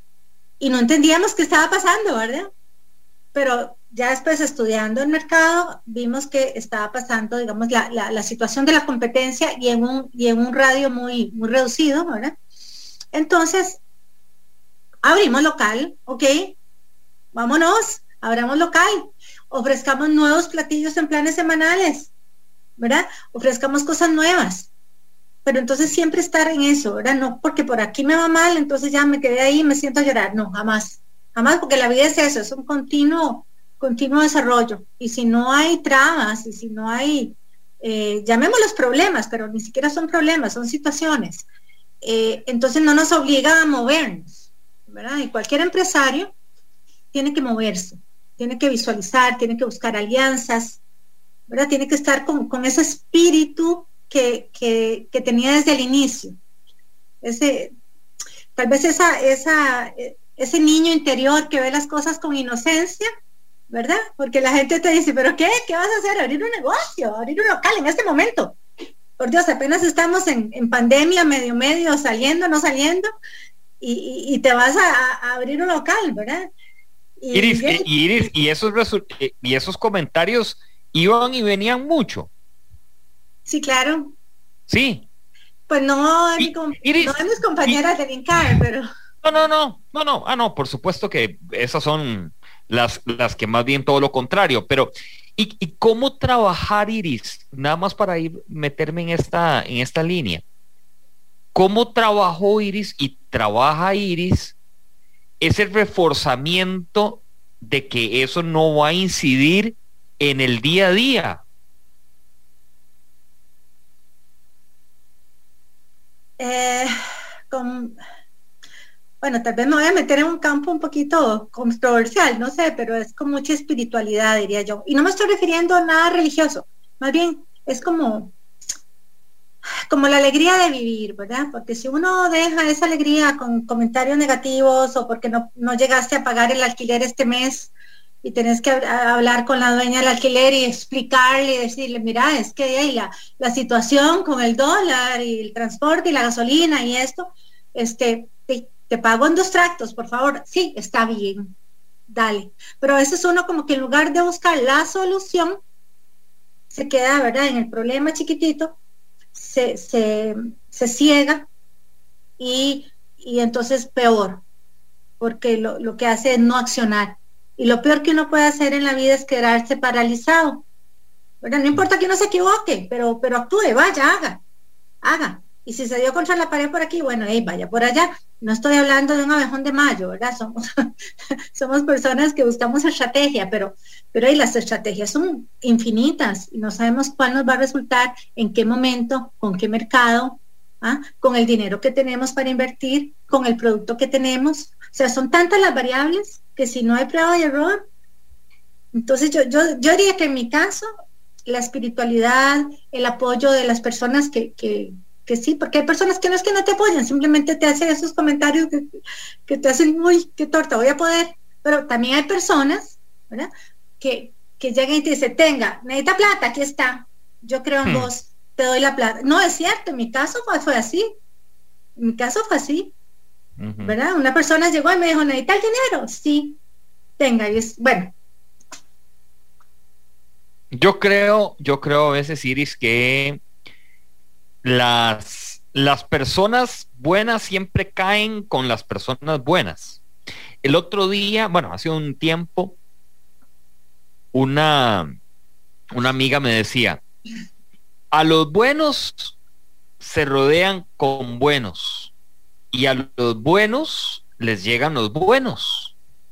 Y no entendíamos qué estaba pasando, ¿verdad? Pero ya después, estudiando el mercado, vimos que estaba pasando, digamos, la, la, la situación de la competencia y en un, y en un radio muy, muy reducido, ¿verdad? Entonces, abrimos local, ok, vámonos, abramos local, ofrezcamos nuevos platillos en planes semanales, ¿verdad? Ofrezcamos cosas nuevas, pero entonces siempre estar en eso, ¿verdad? No porque por aquí me va mal, entonces ya me quedé ahí y me siento a llorar, no, jamás, jamás, porque la vida es eso, es un continuo, continuo desarrollo, y si no hay trabas, y si no hay, eh, llamémoslos problemas, pero ni siquiera son problemas, son situaciones, eh, entonces no nos obliga a movernos, ¿verdad? Y cualquier empresario tiene que moverse, tiene que visualizar, tiene que buscar alianzas, ¿verdad? Tiene que estar con, con ese espíritu que, que, que tenía desde el inicio, ese, tal vez esa, esa, ese niño interior que ve las cosas con inocencia, ¿verdad? Porque la gente te dice, ¿pero qué? ¿Qué vas a hacer? Abrir un negocio, abrir un local en este momento. Por Dios, apenas estamos en, en pandemia, medio medio, saliendo, no saliendo, y, y, y te vas a, a abrir un local, ¿verdad? Y, Iris, y, y, Iris, y esos y esos comentarios iban y venían mucho. Sí, claro. Sí. Pues no, y, no Iris, de mis compañeras de Vincar, pero... No, no, no, no, no, ah, no, por supuesto que esas son las, las que más bien todo lo contrario, pero ¿y, y cómo trabajar, Iris? Nada más para ir meterme en esta, en esta línea. ¿Cómo trabajó Iris y trabaja Iris ese reforzamiento de que eso no va a incidir en el día a día? Eh, con, bueno, tal vez me voy a meter en un campo un poquito controversial, no sé, pero es con mucha espiritualidad, diría yo. Y no me estoy refiriendo a nada religioso, más bien es como, como la alegría de vivir, ¿verdad? Porque si uno deja esa alegría con comentarios negativos o porque no, no llegaste a pagar el alquiler este mes y tenés que hablar con la dueña del alquiler y explicarle y decirle, mira, es que ahí la, la situación con el dólar y el transporte y la gasolina y esto, este, te, te pago en dos tractos, por favor. Sí, está bien, dale. Pero a veces uno como que en lugar de buscar la solución, se queda, ¿verdad?, en el problema chiquitito, se, se, se ciega y, y entonces peor, porque lo, lo que hace es no accionar. Y lo peor que uno puede hacer en la vida es quedarse paralizado, ¿verdad? No importa que uno se equivoque, pero, pero actúe, vaya, haga, haga. Y si se dio contra la pared por aquí, bueno, hey, vaya por allá. No estoy hablando de un abejón de mayo, ¿verdad? Somos, somos personas que buscamos estrategia, pero, pero hey, las estrategias son infinitas y no sabemos cuál nos va a resultar, en qué momento, con qué mercado, ¿ah? Con el dinero que tenemos para invertir, con el producto que tenemos. O sea, son tantas las variables que si no hay prueba y error, entonces yo, yo, yo diría que en mi caso, la espiritualidad, el apoyo de las personas que, que que sí, porque hay personas que no es que no te apoyan, simplemente te hacen esos comentarios que, que te hacen, uy, qué torta, voy a poder, pero también hay personas, ¿verdad?, que, que llegan y te dicen, tenga, necesita plata, aquí está, yo creo en hmm. vos, te doy la plata. No, es cierto, en mi caso fue, fue así, en mi caso fue así, uh-huh. ¿verdad? Una persona llegó y me dijo, ¿necesita el dinero? Sí, tenga, y es, bueno. Yo creo, yo creo a veces, Iris, que Las, las personas buenas siempre caen con las personas buenas. El otro día, bueno, hace un tiempo, una, una amiga me decía, a los buenos se rodean con buenos y a los buenos les llegan los buenos.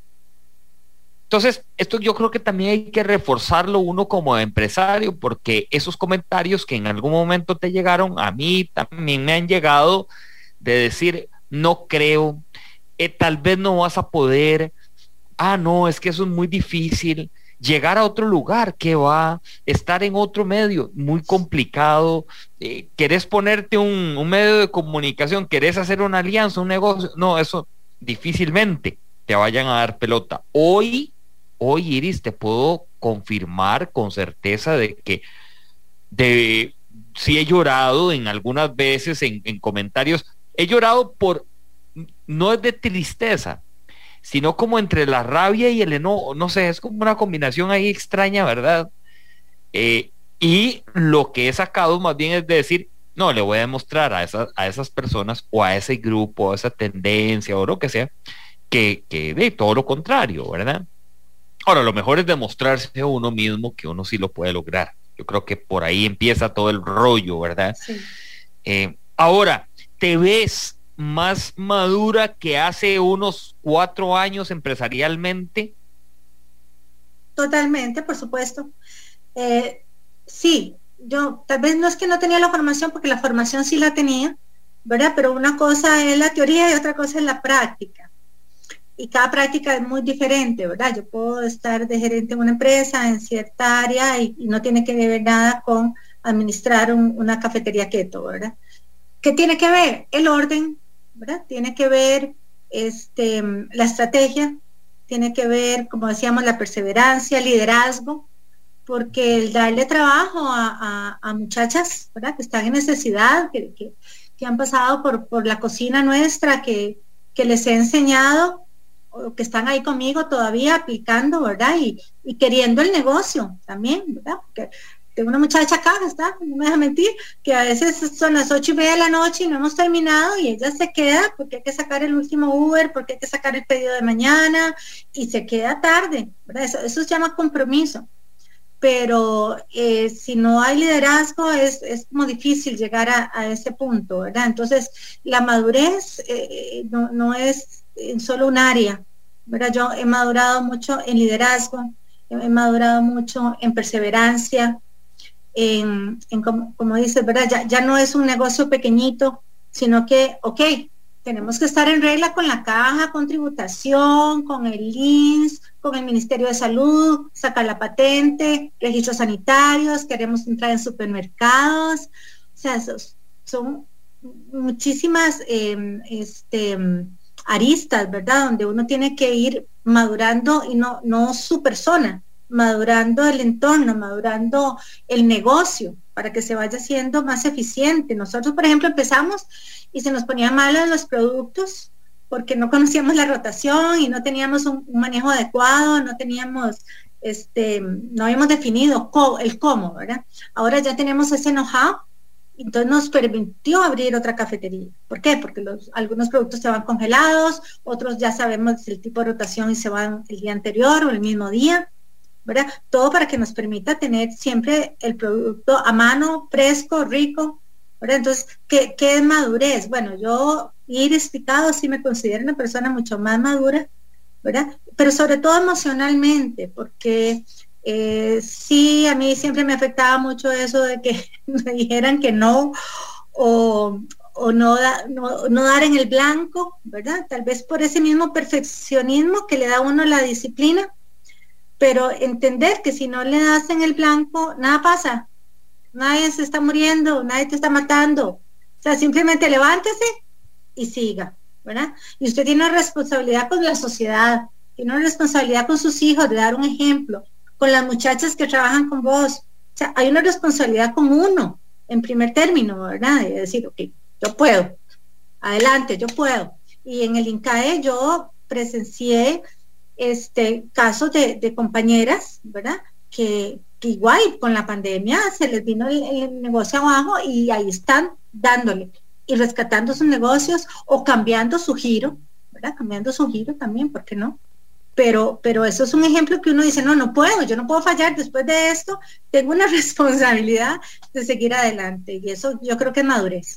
Entonces, esto yo creo que también hay que reforzarlo uno como empresario, porque esos comentarios que en algún momento te llegaron, a mí también me han llegado, de decir, no creo, eh, tal vez no vas a poder, ah, no, es que eso es muy difícil, llegar a otro lugar, que va, estar en otro medio, muy complicado, eh, querés ponerte un, un medio de comunicación, querés hacer una alianza, un negocio, no, eso difícilmente te vayan a dar pelota. Hoy, Hoy, Iris, te puedo confirmar con certeza de que de, sí he llorado en algunas veces en, en comentarios. He llorado por, no es de tristeza, sino como entre la rabia y el enojo. No sé, es como una combinación ahí extraña, ¿verdad? Eh, y lo que he sacado más bien es de decir, no, le voy a demostrar a esas, a esas personas o a ese grupo, a esa tendencia o lo que sea, que, que de todo lo contrario, ¿verdad? Ahora, lo mejor es demostrarse a uno mismo que uno sí lo puede lograr. Yo creo que por ahí empieza todo el rollo, ¿verdad? Sí. Eh, ahora, ¿te ves más madura que hace unos cuatro años empresarialmente? Totalmente, por supuesto. Eh, sí, yo tal vez no es que no tenía la formación, porque la formación sí la tenía, ¿verdad? Pero una cosa es la teoría y otra cosa es la práctica. Y cada práctica es muy diferente, ¿verdad? Yo puedo estar de gerente en una empresa en cierta área y, y no tiene que ver nada con administrar un, una cafetería keto, ¿verdad? ¿Qué tiene que ver? El orden, ¿verdad? Tiene que ver este, la estrategia, tiene que ver, como decíamos, la perseverancia, el liderazgo, porque el darle trabajo a, a, a muchachas, ¿verdad?, que están en necesidad, que, que, que han pasado por, por la cocina nuestra, que, que les he enseñado, o que están ahí conmigo todavía aplicando, ¿verdad? Y, y queriendo el negocio también, ¿verdad? Porque tengo una muchacha acá, ¿está? No me deja mentir, que a veces son las ocho y media de la noche y no hemos terminado y ella se queda porque hay que sacar el último Uber, porque hay que sacar el pedido de mañana y se queda tarde, ¿verdad? Eso, eso se llama compromiso. Pero eh, si no hay liderazgo es, es como difícil llegar a, a ese punto, ¿verdad? Entonces, la madurez eh, no, no es en solo un área, ¿verdad? Yo he madurado mucho en liderazgo, he madurado mucho en perseverancia, en, en como, como dices, ¿verdad? Ya, ya no es un negocio pequeñito, sino que, ok, tenemos que estar en regla con la caja, con tributación, con el I N S, con el Ministerio de Salud, sacar la patente, registros sanitarios, queremos entrar en supermercados, o sea, esos, son muchísimas eh, este, aristas, ¿verdad? Donde uno tiene que ir madurando, y no, no su persona, madurando el entorno, madurando el negocio, para que se vaya siendo más eficiente. Nosotros, por ejemplo, empezamos y se nos ponían malos los productos porque no conocíamos la rotación y no teníamos un, un manejo adecuado, no teníamos, este, no habíamos definido co- el cómo, ¿verdad? Ahora ya tenemos ese know-how, entonces nos permitió abrir otra cafetería. ¿Por qué? Porque los, algunos productos se van congelados, otros ya sabemos el tipo de rotación y se van el día anterior o el mismo día, ¿verdad? Todo para que nos permita tener siempre el producto a mano, fresco, rico, ¿verdad? Entonces, ¿qué, qué es madurez? Bueno, yo, Iris Picado, sí me considero una persona mucho más madura, ¿verdad? Pero sobre todo emocionalmente, porque eh, sí, a mí siempre me afectaba mucho eso de que me dijeran que no, o, o no, da, no, no dar en el blanco, ¿verdad? Tal vez por ese mismo perfeccionismo que le da a uno la disciplina, pero entender que si no le das en el blanco, nada pasa, nadie se está muriendo, nadie te está matando, o sea, simplemente levántese y siga, ¿verdad? Y usted tiene una responsabilidad con la sociedad, tiene una responsabilidad con sus hijos de dar un ejemplo, con las muchachas que trabajan con vos, o sea, hay una responsabilidad con uno, en primer término, ¿verdad? De decir, ok, yo puedo, adelante, yo puedo. Y en el INCAE yo presencié este casos de, de compañeras, ¿verdad? Que, que igual con la pandemia se les vino el, el negocio abajo y ahí están dándole y rescatando sus negocios o cambiando su giro, ¿verdad? Cambiando su giro también, ¿por qué no? Pero, pero eso es un ejemplo que uno dice, no, no puedo, yo no puedo fallar después de esto, tengo una responsabilidad de seguir adelante, y eso yo creo que es madurez.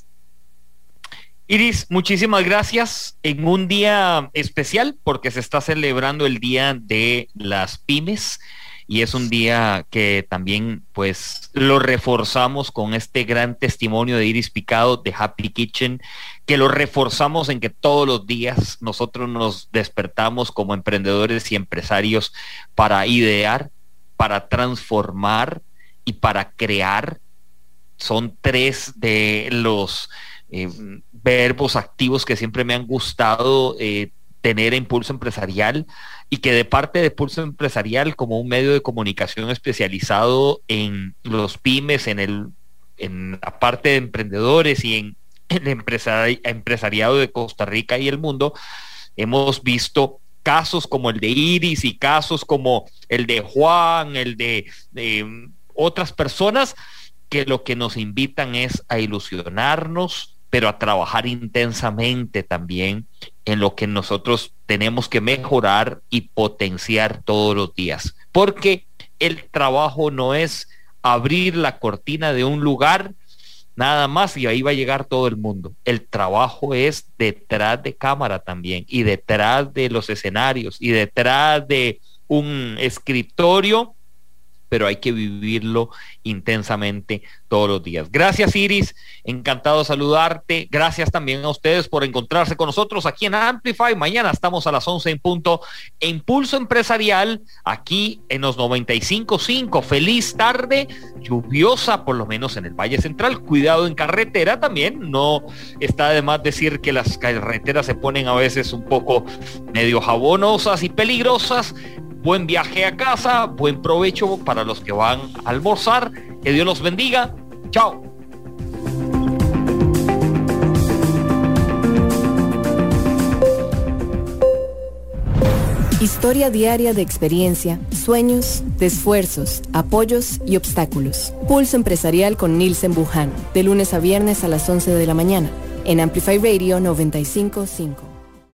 Iris, muchísimas gracias en un día especial porque se está celebrando el Día de las Pymes y es un día que también pues lo reforzamos con este gran testimonio de Iris Picado de Happy Kitchen, que lo reforzamos en que todos los días nosotros nos despertamos como emprendedores y empresarios para idear, para transformar y para crear. Son tres de los Eh, verbos activos que siempre me han gustado eh, tener en Pulso Empresarial, y que de parte de Pulso Empresarial, como un medio de comunicación especializado en los pymes, en el en la parte de emprendedores y en el empresari- empresariado de Costa Rica y el mundo, hemos visto casos como el de Iris y casos como el de Juan, el de, de otras personas que lo que nos invitan es a ilusionarnos, pero a trabajar intensamente también en lo que nosotros tenemos que mejorar y potenciar todos los días. Porque el trabajo no es abrir la cortina de un lugar nada más y ahí va a llegar todo el mundo. El trabajo es detrás de cámara también, y detrás de los escenarios, y detrás de un escritorio, pero hay que vivirlo intensamente todos los días. Gracias, Iris, encantado de saludarte. Gracias también a ustedes por encontrarse con nosotros aquí en Amplify. Mañana estamos a las once en punto en Pulso Empresarial, aquí en los noventa y cinco punto cinco. Feliz tarde, lluviosa por lo menos en el Valle Central. Cuidado en carretera también, no está de más decir que las carreteras se ponen a veces un poco medio jabonosas y peligrosas. Buen viaje a casa, buen provecho para los que van a almorzar. Que Dios los bendiga. Chao. Historia diaria de experiencia, sueños, de esfuerzos, apoyos y obstáculos. Pulso Empresarial con Nilsen Buján, de lunes a viernes a las once de la mañana, en Amplify Radio noventa y cinco punto cinco.